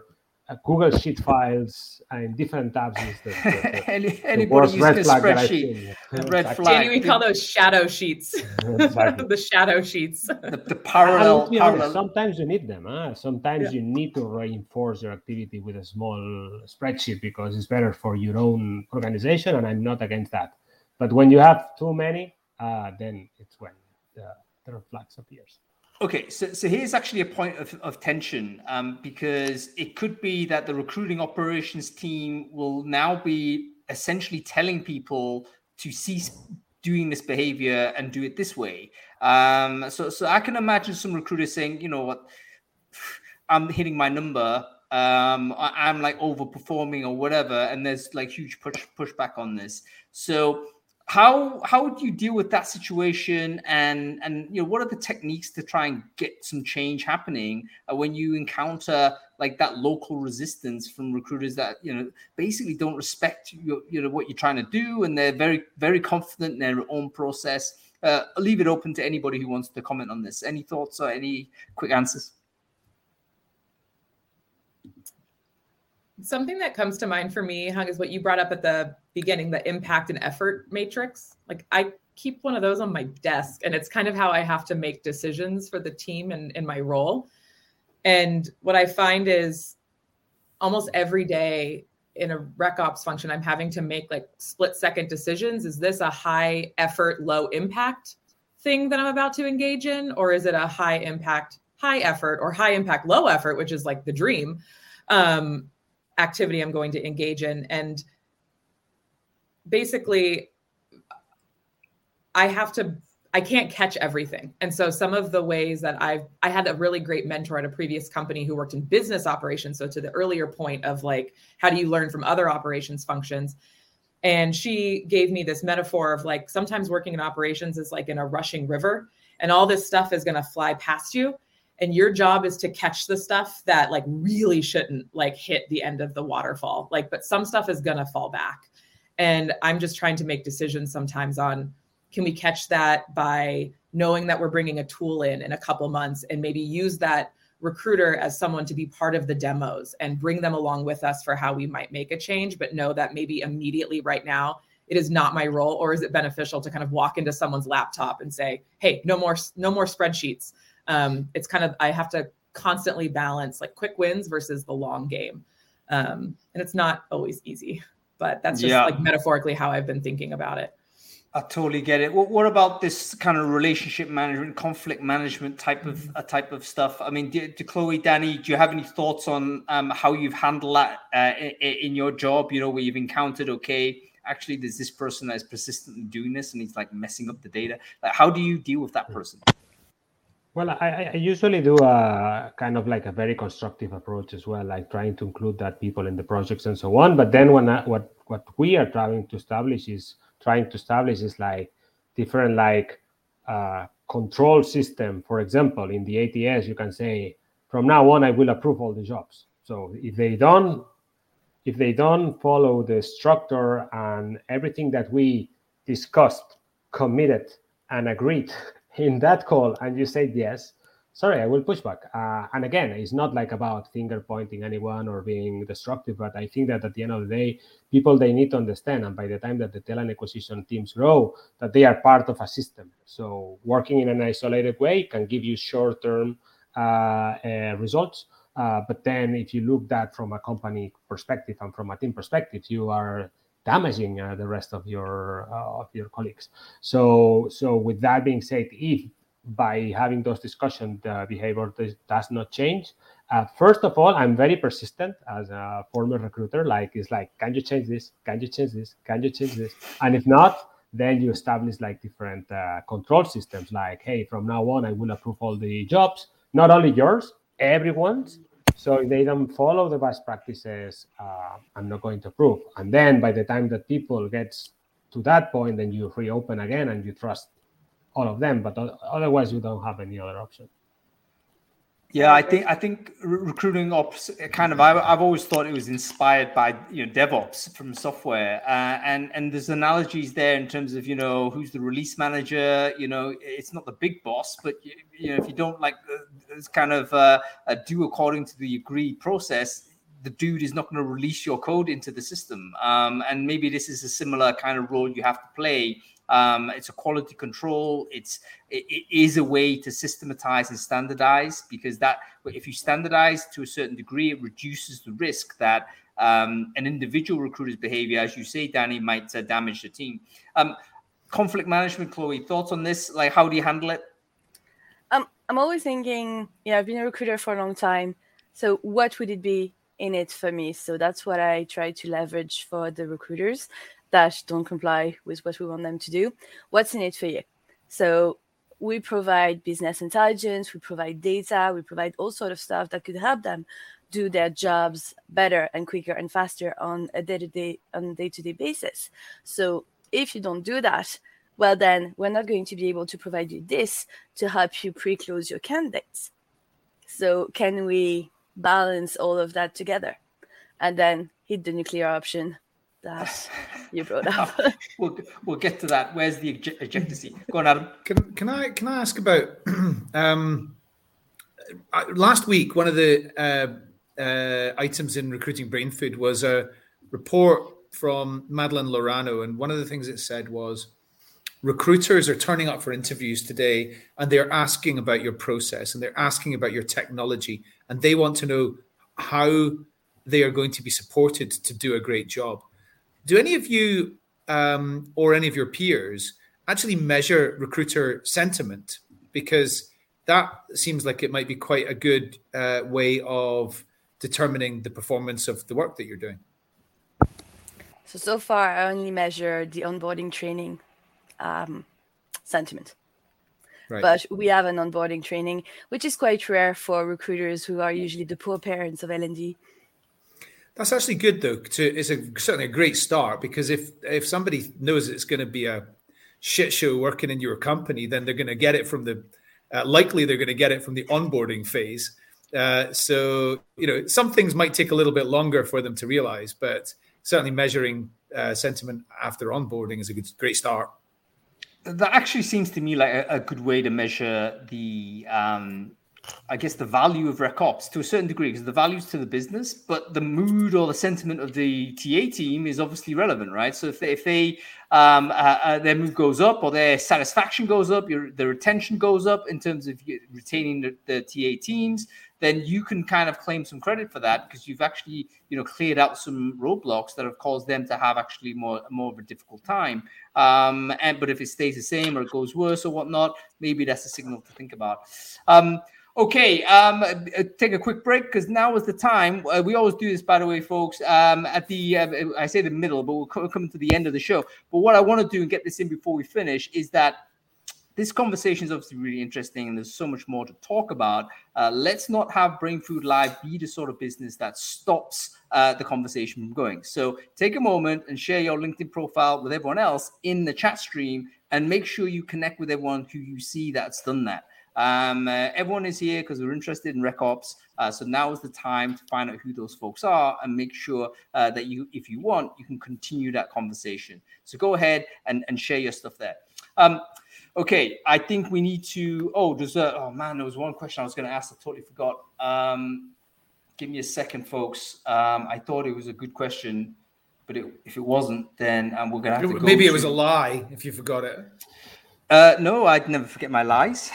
Google Sheet files and different tabs is anybody using a spreadsheet. Red flag. Danny, we call those shadow sheets. Exactly. The shadow sheets. The parallel. Sometimes you need them. Sometimes you need to reinforce your activity with a small spreadsheet because it's better for your own organization, and I'm not against that. But when you have too many, then it's when the red flags appears. Okay, so here's actually a point of tension because it could be that the recruiting operations team will now be essentially telling people to cease doing this behavior and do it this way. So I can imagine some recruiters saying, you know what, I'm hitting my number, I'm like overperforming or whatever, and there's like huge pushback on this. So how do you deal with that situation, and you know, what are the techniques to try and get some change happening when you encounter like that local resistance from recruiters that, you know, basically don't respect you know what you're trying to do, and they're very, very confident in their own process? I'll leave it open to anybody who wants to comment on this. Any thoughts or any quick answers? Something that comes to mind for me, Hung, is what you brought up at the beginning, the impact and effort matrix. Like, I keep one of those on my desk, and it's kind of how I have to make decisions for the team and in my role. And what I find is almost every day in a rec ops function, I'm having to make like split-second decisions. Is this a high effort, low impact thing that I'm about to engage in? Or is it a high impact, high effort, or high impact, low effort, which is like the dream activity I'm going to engage in? And basically I can't catch everything. And so some of the ways that I had a really great mentor at a previous company who worked in business operations. So to the earlier point of like, how do you learn from other operations functions? And she gave me this metaphor of like, sometimes working in operations is like in a rushing river, and all this stuff is going to fly past you. And your job is to catch the stuff that like really shouldn't like hit the end of the waterfall. Like, but some stuff is going to fall back. And I'm just trying to make decisions sometimes on, can we catch that by knowing that we're bringing a tool in a couple months, and maybe use that recruiter as someone to be part of the demos and bring them along with us for how we might make a change, but know that maybe immediately right now it is not my role? Or is it beneficial to kind of walk into someone's laptop and say, hey, no more spreadsheets. It's kind of, I have to constantly balance like quick wins versus the long game. And it's not always easy, but that's just like metaphorically how I've been thinking about it. I totally get it. What about this kind of relationship management, conflict management type of stuff? I mean, Chloe, Danny, do you have any thoughts on how you've handled that in your job? You know, where you've encountered, okay, actually, there's this person that is persistently doing this, and he's like messing up the data. Like, how do you deal with that person? Well, I usually do a kind of like a very constructive approach as well, like trying to include that people in the projects and so on. But then what we are trying to establish is like different like control system. For example, in the ATS, you can say, from now on, I will approve all the jobs. So if they don't follow the structure and everything that we discussed, committed, and agreed in that call, and you say yes, sorry, I will push back. And again, it's not like about finger pointing anyone or being destructive, but I think that at the end of the day, people, they need to understand, and by the time that the talent acquisition teams grow, that they are part of a system. So working in an isolated way can give you short-term results. But then if you look that from a company perspective and from a team perspective, you are damaging the rest of your colleagues. So with that being said, if by having those discussions, the behavior does not change, first of all, I'm very persistent as a former recruiter. Like, it's like, can you change this? Can you change this? Can you change this? And if not, then you establish like different control systems. Like, hey, from now on, I will approve all the jobs, not only yours, everyone's. So if they don't follow the best practices, I'm not going to approve. And then by the time that people gets to that point, then you reopen again and you trust all of them. But otherwise, you don't have any other option. Yeah, I think recruiting ops kind of, I've always thought it was inspired by, you know, DevOps from software, and there's analogies there in terms of, you know, who's the release manager. You know, it's not the big boss, but you know, if you don't like it's kind of do according to the agreed process, the dude is not going to release your code into the system. And maybe this is a similar kind of role you have to play. It's a quality control. It is a way to systematize and standardize, because that if you standardize to a certain degree, it reduces the risk that an individual recruiter's behavior, as you say, Danny, might damage the team. Conflict management, Chloe, thoughts on this? Like, how do you handle it? I'm always thinking, I've been a recruiter for a long time. So what would it be in it for me? So that's what I try to leverage for the recruiters that don't comply with what we want them to do. What's in it for you? So we provide business intelligence, we provide data, we provide all sort of stuff that could help them do their jobs better and quicker and faster on a day-to-day basis. So if you don't do that, well, then we're not going to be able to provide you this to help you pre-close your candidates. So can we balance all of that together and then hit the nuclear option that you brought up? We'll get to that. Where's the ejector seat? Go on, Adam. Can I ask about last week? One of the items in Recruiting Brain Food was a report from Madeline Lorano, and one of the things it said was recruiters are turning up for interviews today and they're asking about your process and they're asking about your technology, and they want to know how they are going to be supported to do a great job. Do any of you or any of your peers actually measure recruiter sentiment? Because that seems like it might be quite a good way of determining the performance of the work that you're doing. So far, I only measure the onboarding training sentiment. Right. But we have an onboarding training, which is quite rare for recruiters who are usually the poor parents of L&D. That's actually good, though. It's certainly a great start, because if somebody knows it's going to be a shit show working in your company, then they're going to get it from likely they're going to get it from the onboarding phase. So, some things might take a little bit longer for them to realize, but certainly measuring sentiment after onboarding is a great start. That actually seems to me like a good way to measure the, I guess, the value of Rec Ops to a certain degree, because the value's to the business, but the mood or the sentiment of the TA team is obviously relevant, right? So if they their mood goes up or their satisfaction goes up, their retention goes up in terms of retaining the TA teams, then you can kind of claim some credit for that, because you've actually, cleared out some roadblocks that have caused them to have actually more of a difficult time. But if it stays the same or it goes worse or whatnot, maybe that's a signal to think about. Okay, take a quick break, because now is the time. We always do this, by the way, folks, at the, I say the middle, but we'll come to the end of the show. But what I want to do and get this in before we finish is that this conversation is obviously really interesting and there's so much more to talk about. Let's not have Brain Food Live be the sort of business that stops the conversation from going. So take a moment and share your LinkedIn profile with everyone else in the chat stream, and make sure you connect with everyone who you see that's done that. Everyone is here because we're interested in Rec Ops. So now is the time to find out who those folks are and make sure that you, if you want, you can continue that conversation. So go ahead and share your stuff there. Okay, I think we need to. There was one question I was going to ask. I totally forgot. Give me a second, folks. I thought it was a good question, but if it wasn't, then we're going to have to go. Maybe it was a lie if you forgot it. No, I'd never forget my lies.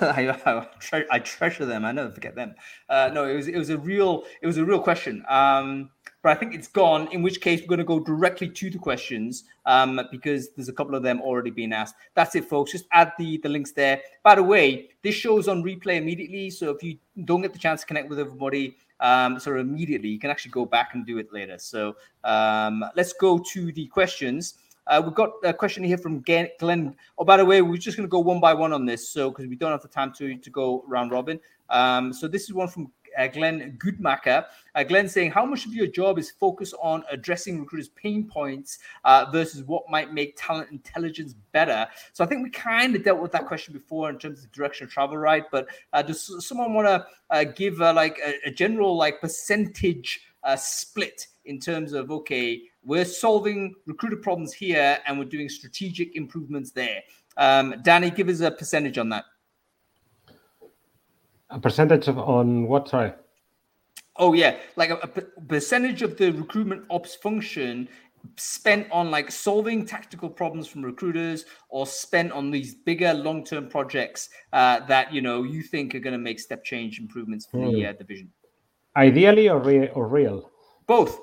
I treasure them. I never forget them. No, it was a real question. But I think it's gone, in which case we're going to go directly to the questions because there's a couple of them already being asked. That's it, folks. Just add the links there. By the way, this show's on replay immediately. So if you don't get the chance to connect with everybody sort of immediately, you can actually go back and do it later. So let's go to the questions. We've got a question here from Glenn. Oh, by the way, we're just going to go one by one on this, so because we don't have the time to go round robin. So this is one from Glenn Goodmacher. Glenn saying, how much of your job is focused on addressing recruiters' pain points versus what might make talent intelligence better? So I think we kind of dealt with that question before in terms of direction of travel, right? But does someone want to give a general percentage split in terms of, okay, we're solving recruiter problems here and we're doing strategic improvements there? Danny, give us a percentage on that. A percentage on what, sorry? Oh yeah, like a percentage of the recruitment ops function spent on like solving tactical problems from recruiters, or spent on these bigger long-term projects that you think are going to make step change improvements for the division. Ideally or real? Both.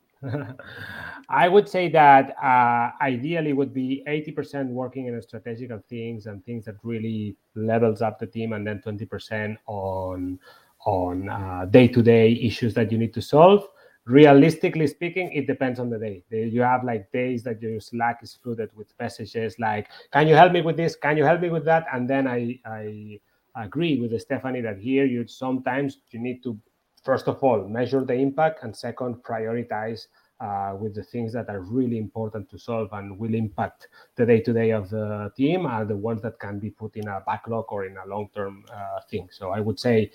I would say that ideally would be 80% working in strategical things and things that really levels up the team, and then 20% on day-to-day issues that you need to solve. Realistically speaking, it depends on the day. You have like days that your Slack is flooded with messages like, can you help me with this? Can you help me with that? And then I agree with Stephanie that here sometimes you need to, first of all, measure the impact, and second, prioritize with the things that are really important to solve and will impact the day-to-day of the team, are the ones that can be put in a backlog or in a long-term thing. So I would say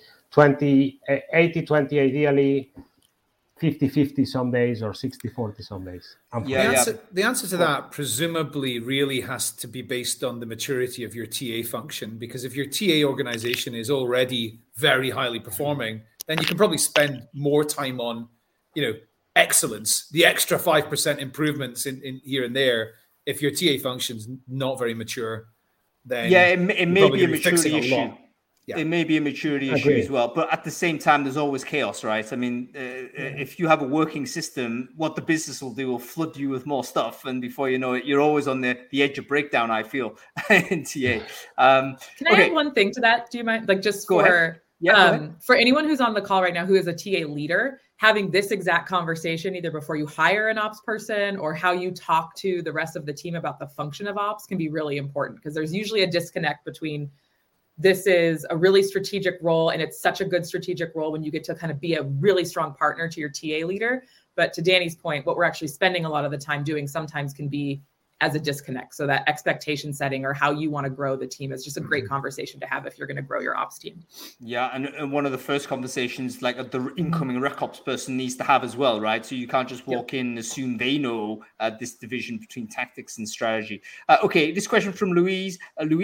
80-20 ideally, 50-50 some days, or 60-40 some days. The answer to that presumably really has to be based on the maturity of your TA function, because if your TA organization is already very highly performing, then you can probably spend more time on, excellence, the extra 5% improvements in here and there. If your TA function's not very mature, then it may be a maturity issue. Yeah. It may be a maturity issue as well, but at the same time, there's always chaos, right? I mean, if you have a working system, what the business will do will flood you with more stuff, and before you know it, you're always on the edge of breakdown, I feel, in TA. Can I add one thing to that? Do you mind? Like, just for anyone who's on the call right now who is a TA leader, having this exact conversation either before you hire an ops person or how you talk to the rest of the team about the function of ops can be really important, because there's usually a disconnect between this is a really strategic role, and it's such a good strategic role when you get to kind of be a really strong partner to your TA leader. But to Danny's point, what we're actually spending a lot of the time doing sometimes can be as a disconnect. So that expectation setting or how you want to grow the team is just a great conversation to have if you're going to grow your ops team. Yeah, and one of the first conversations like the incoming rec ops person needs to have as well, right? So you can't just walk in and assume they know this division between tactics and strategy. Okay, this question from Luis.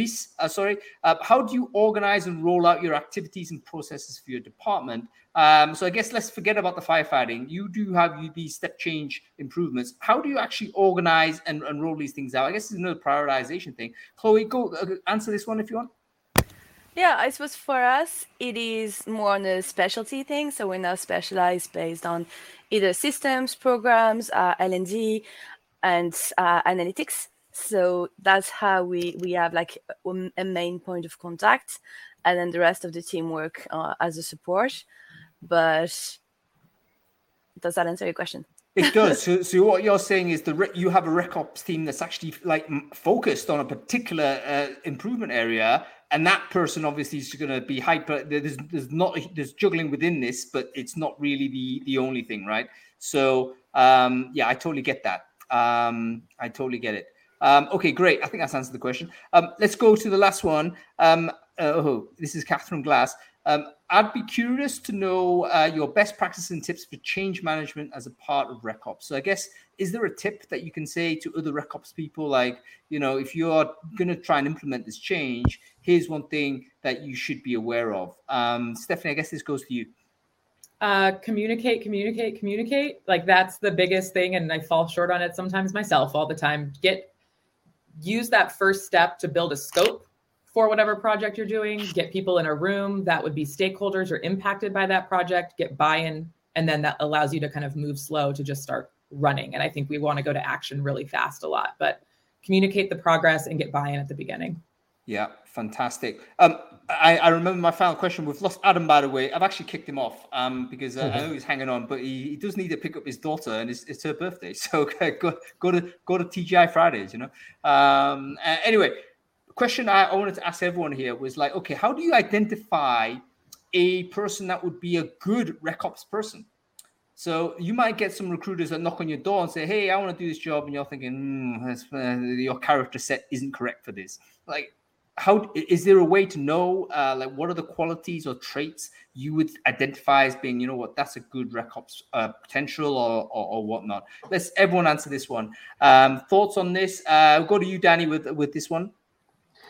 How do you organize and roll out your activities and processes for your department? So I guess let's forget about the firefighting. You do have these step change improvements. How do you actually organize and roll these things out? I guess it's another prioritization thing. Chloe, go answer this one if you want. Yeah, I suppose for us, it is more on a specialty thing. So we're now specialized based on either systems, programs, L&D, and analytics. So that's how we have like a main point of contact, and then the rest of the team work as a support. But does that answer your question? It does. So what you're saying is you have a rec ops team that's actually like focused on a particular improvement area, and that person obviously is going to be hyper. There's juggling within this, but it's not really the only thing, right? So I totally get that. I totally get it. Okay, great. I think that's answered the question. Let's go to the last one. This is Catherine Glass. I'd be curious to know your best practices and tips for change management as a part of rec ops. So I guess, is there a tip that you can say to other rec ops people, like, if you're going to try and implement this change, here's one thing that you should be aware of. Stephanie, I guess this goes to you. Communicate. Like, that's the biggest thing. And I fall short on it sometimes myself all the time. Use that first step to build a scope for whatever project you're doing, get people in a room that would be stakeholders or impacted by that project, get buy-in, and then that allows you to kind of move slow to just start running. And I think we want to go to action really fast a lot, but communicate the progress and get buy-in at the beginning. Yeah, fantastic. I remember my final question. We've lost Adam, by the way. I've actually kicked him off because I know he's hanging on, but he does need to pick up his daughter, and it's her birthday. So go to TGI Fridays, Anyway, question I wanted to ask everyone here was like, okay, how do you identify a person that would be a good rec ops person? So you might get some recruiters that knock on your door and say, hey, I want to do this job. And you're thinking, your character set isn't correct for this. Like, how is there a way to know, what are the qualities or traits you would identify as being, that's a good rec ops potential or whatnot? Let's everyone answer this one. Thoughts on this? I'll go to you, Danny, with this one.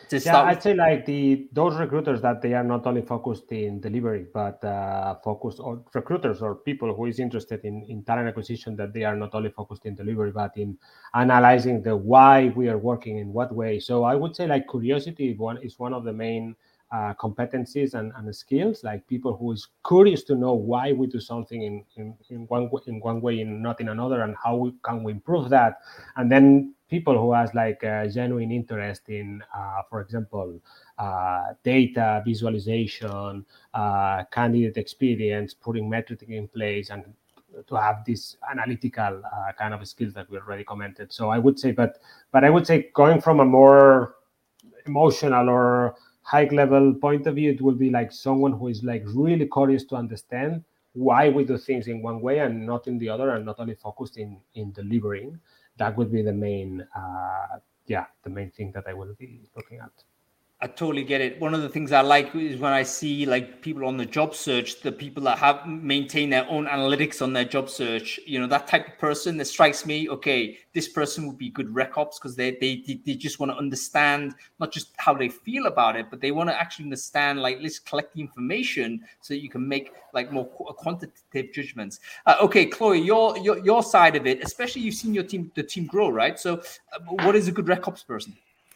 I'd say like those recruiters that they are not only focused in delivery, but focused on recruiters or people who is interested in talent acquisition, that they are not only focused in delivery, but in analyzing the why we are working in what way. So I would say like curiosity is one of the main competencies and skills, like people who is curious to know why we do something in one way and not in another, and how can we improve that. And then people who has like a genuine interest in, for example, data visualization, candidate experience, putting metrics in place, and to have this analytical kind of skills that we already commented. So I would say, but I would say going from a more emotional or high level point of view, it will be like someone who is like really curious to understand why we do things in one way and not in the other, and not only focused in delivering. That would be the main the main thing that I will be looking at. I totally get it. One of the things I like is when I see like people on the job search, the people that have maintained their own analytics on their job search, that type of person that strikes me, okay, this person would be good rec ops, because they just want to understand not just how they feel about it, but they want to actually understand, like, let's collect the information so that you can make like more quantitative judgments. Okay, Chloe, your side of it, especially you've seen the team grow, right? So what is a good rec ops person?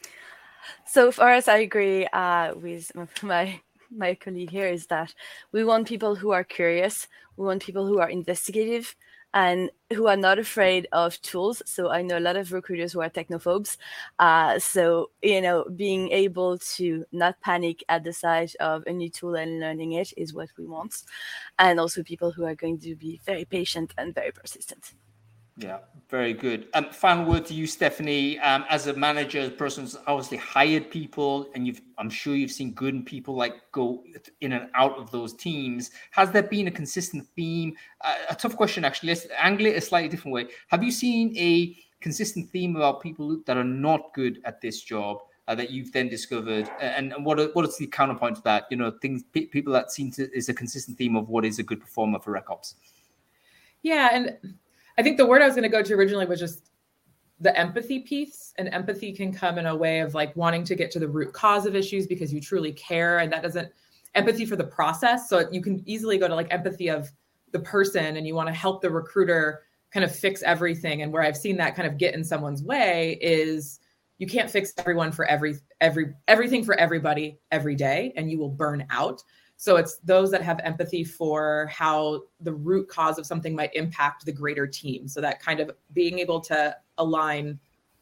So for us, I agree with my colleague here, is that we want people who are curious. We want people who are investigative and who are not afraid of tools. So I know a lot of recruiters who are technophobes. So, being able to not panic at the sight of a new tool and learning it is what we want. And also people who are going to be very patient and very persistent. Yeah, very good. Final word to you, Stephanie. As a manager, as a person who's obviously hired people, and I'm sure you've seen good people like go in and out of those teams. Has there been a consistent theme? A tough question, actually. Let's angle it a slightly different way. Have you seen a consistent theme about people that are not good at this job that you've then discovered? And what is the counterpoint to that? People that seem to is a consistent theme of what is a good performer for rec ops. Yeah, and I think the word I was going to go to originally was just the empathy piece. And empathy can come in a way of like wanting to get to the root cause of issues because you truly care. And that doesn't empathy for the process. So you can easily go to like empathy of the person, and you want to help the recruiter kind of fix everything. And where I've seen that kind of get in someone's way is you can't fix everyone for everything for everybody every day, and you will burn out. So it's those that have empathy for how the root cause of something might impact the greater team. So that kind of being able to align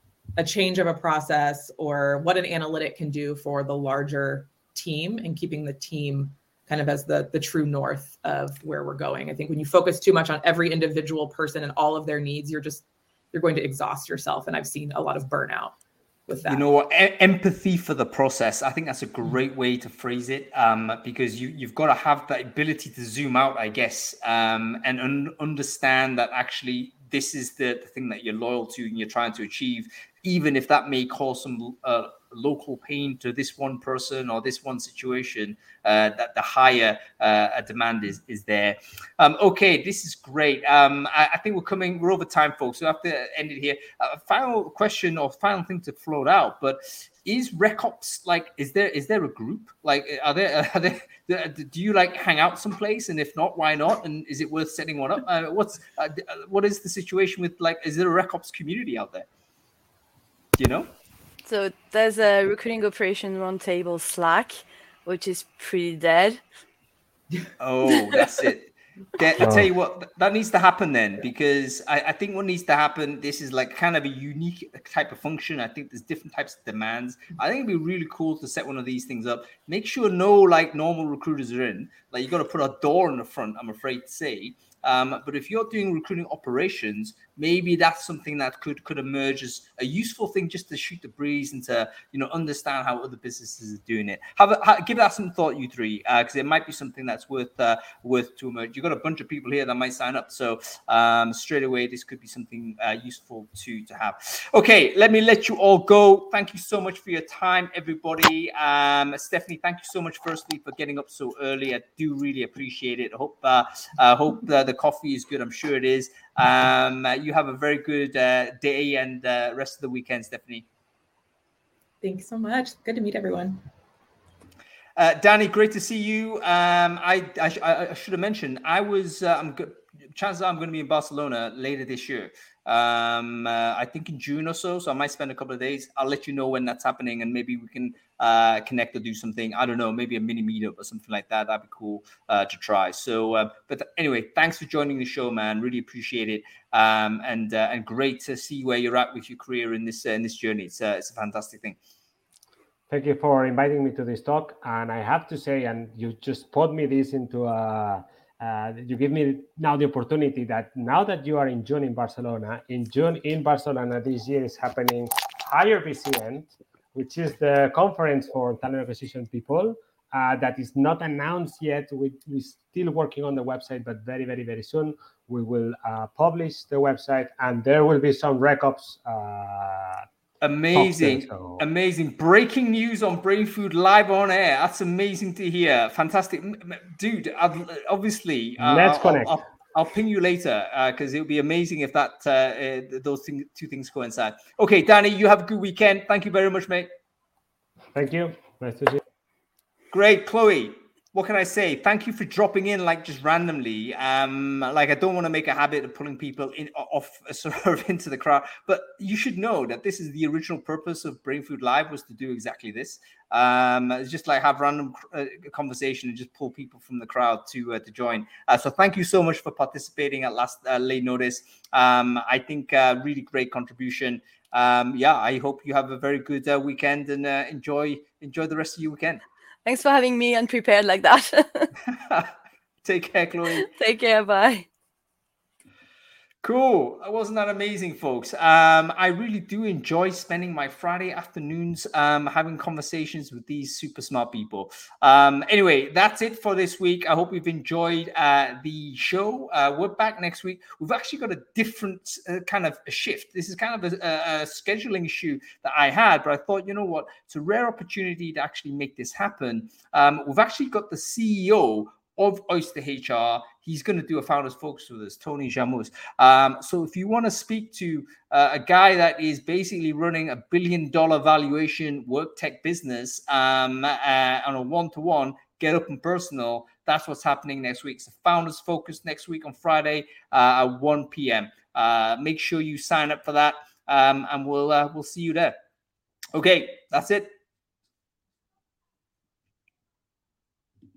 a change of a process or what an analytic can do for the larger team, and keeping the team kind of as the true north of where we're going. I think when you focus too much on every individual person and all of their needs, you're going to exhaust yourself. And I've seen a lot of burnout with that. Empathy for the process. I think that's a great way to phrase it, because you've got to have that ability to zoom out, I guess, and understand that actually this is the thing that you're loyal to and you're trying to achieve, even if that may cause some local pain to this one person or this one situation, that the higher demand is there. Okay, this is great. I think we're over time, folks. So I have to end it here. Final question or final thing to float out, but is rec ops is there a group? Like, are there do you like hang out someplace? And if not, why not? And is it worth setting one up? What is the situation with, is there a rec ops community out there? Do you know? So there's a recruiting operation roundtable Slack, which is pretty dead. Oh, that's it. I tell you what, that needs to happen then, because I think what needs to happen, this is like kind of a unique type of function. I think there's different types of demands. I think it'd be really cool to set one of these things up. Make sure no normal recruiters are in. Like, you got to put a door in the front, I'm afraid to say. But if you're doing recruiting operations, maybe that's something that could emerge as a useful thing, just to shoot the breeze and to understand how other businesses are doing it. Give that some thought, you three, because it might be something that's worth to emerge. You've got a bunch of people here that might sign up, so straight away this could be something useful to have. Okay, let me let you all go. Thank you so much for your time, everybody. Stephanie, thank you so much firstly for getting up so early. I do really appreciate it. I hope the coffee is good. I'm sure it is. You have a very good day and rest of the weekend, Stephanie. Thanks so much. Good to meet everyone. Danny, great to see you. I should have mentioned chances are I'm going to be in Barcelona later this year. I think in June or so. So I might spend a couple of days. I'll let you know when that's happening, and maybe we can connect or do something. I don't know, maybe a mini meetup or something like that. That'd be cool to try. So, but anyway, thanks for joining the show, man. Really appreciate it. And great to see where you're at with your career in this journey. It's a fantastic thing. Thank you for inviting me to this talk. And I have to say, and you just put me this into you give me now the opportunity that now that you are in June in Barcelona this year is happening Hire BCN, which is the conference for talent acquisition people that is not announced yet. We're still working on the website, but very, very, very soon we will publish the website, and there will be some recaps. Amazing breaking news on Brain Food live on air. That's amazing to hear. Fantastic, dude. Obviously, let's connect. I'll ping you later because it would be amazing if that those two things coincide. Okay, Danny, you have a good weekend. Thank you very much, mate. Thank you. Nice to see you. Great, Chloe. What can I say? Thank you for dropping in like just randomly. I don't want to make a habit of pulling people into the crowd, but you should know that this is the original purpose of Brain Food Live, was to do exactly this. It's just like have random conversation and just pull people from the crowd to join. So thank you so much for participating at late notice. I think really great contribution. I hope you have a very good weekend and enjoy the rest of your weekend. Thanks for having me unprepared like that. Take care, Chloe. Take care. Bye. Cool. Wasn't that amazing, folks? I really do enjoy spending my Friday afternoons having conversations with these super smart people. Anyway, that's it for this week. I hope you've enjoyed the show. We're back next week. We've actually got a different kind of a shift. This is kind of a scheduling issue that I had, but I thought, you know what? It's a rare opportunity to actually make this happen. We've actually got the CEO of Oyster HR. He's going to do a Founders Focus with us, Tony Jamous. So if you want to speak to a guy that is basically running $1 billion valuation work tech business on a one-to-one, get up and personal, that's what's happening next week. It's a Founders Focus next week on Friday at 1 p.m. Make sure you sign up for that, and we'll see you there. Okay, that's it.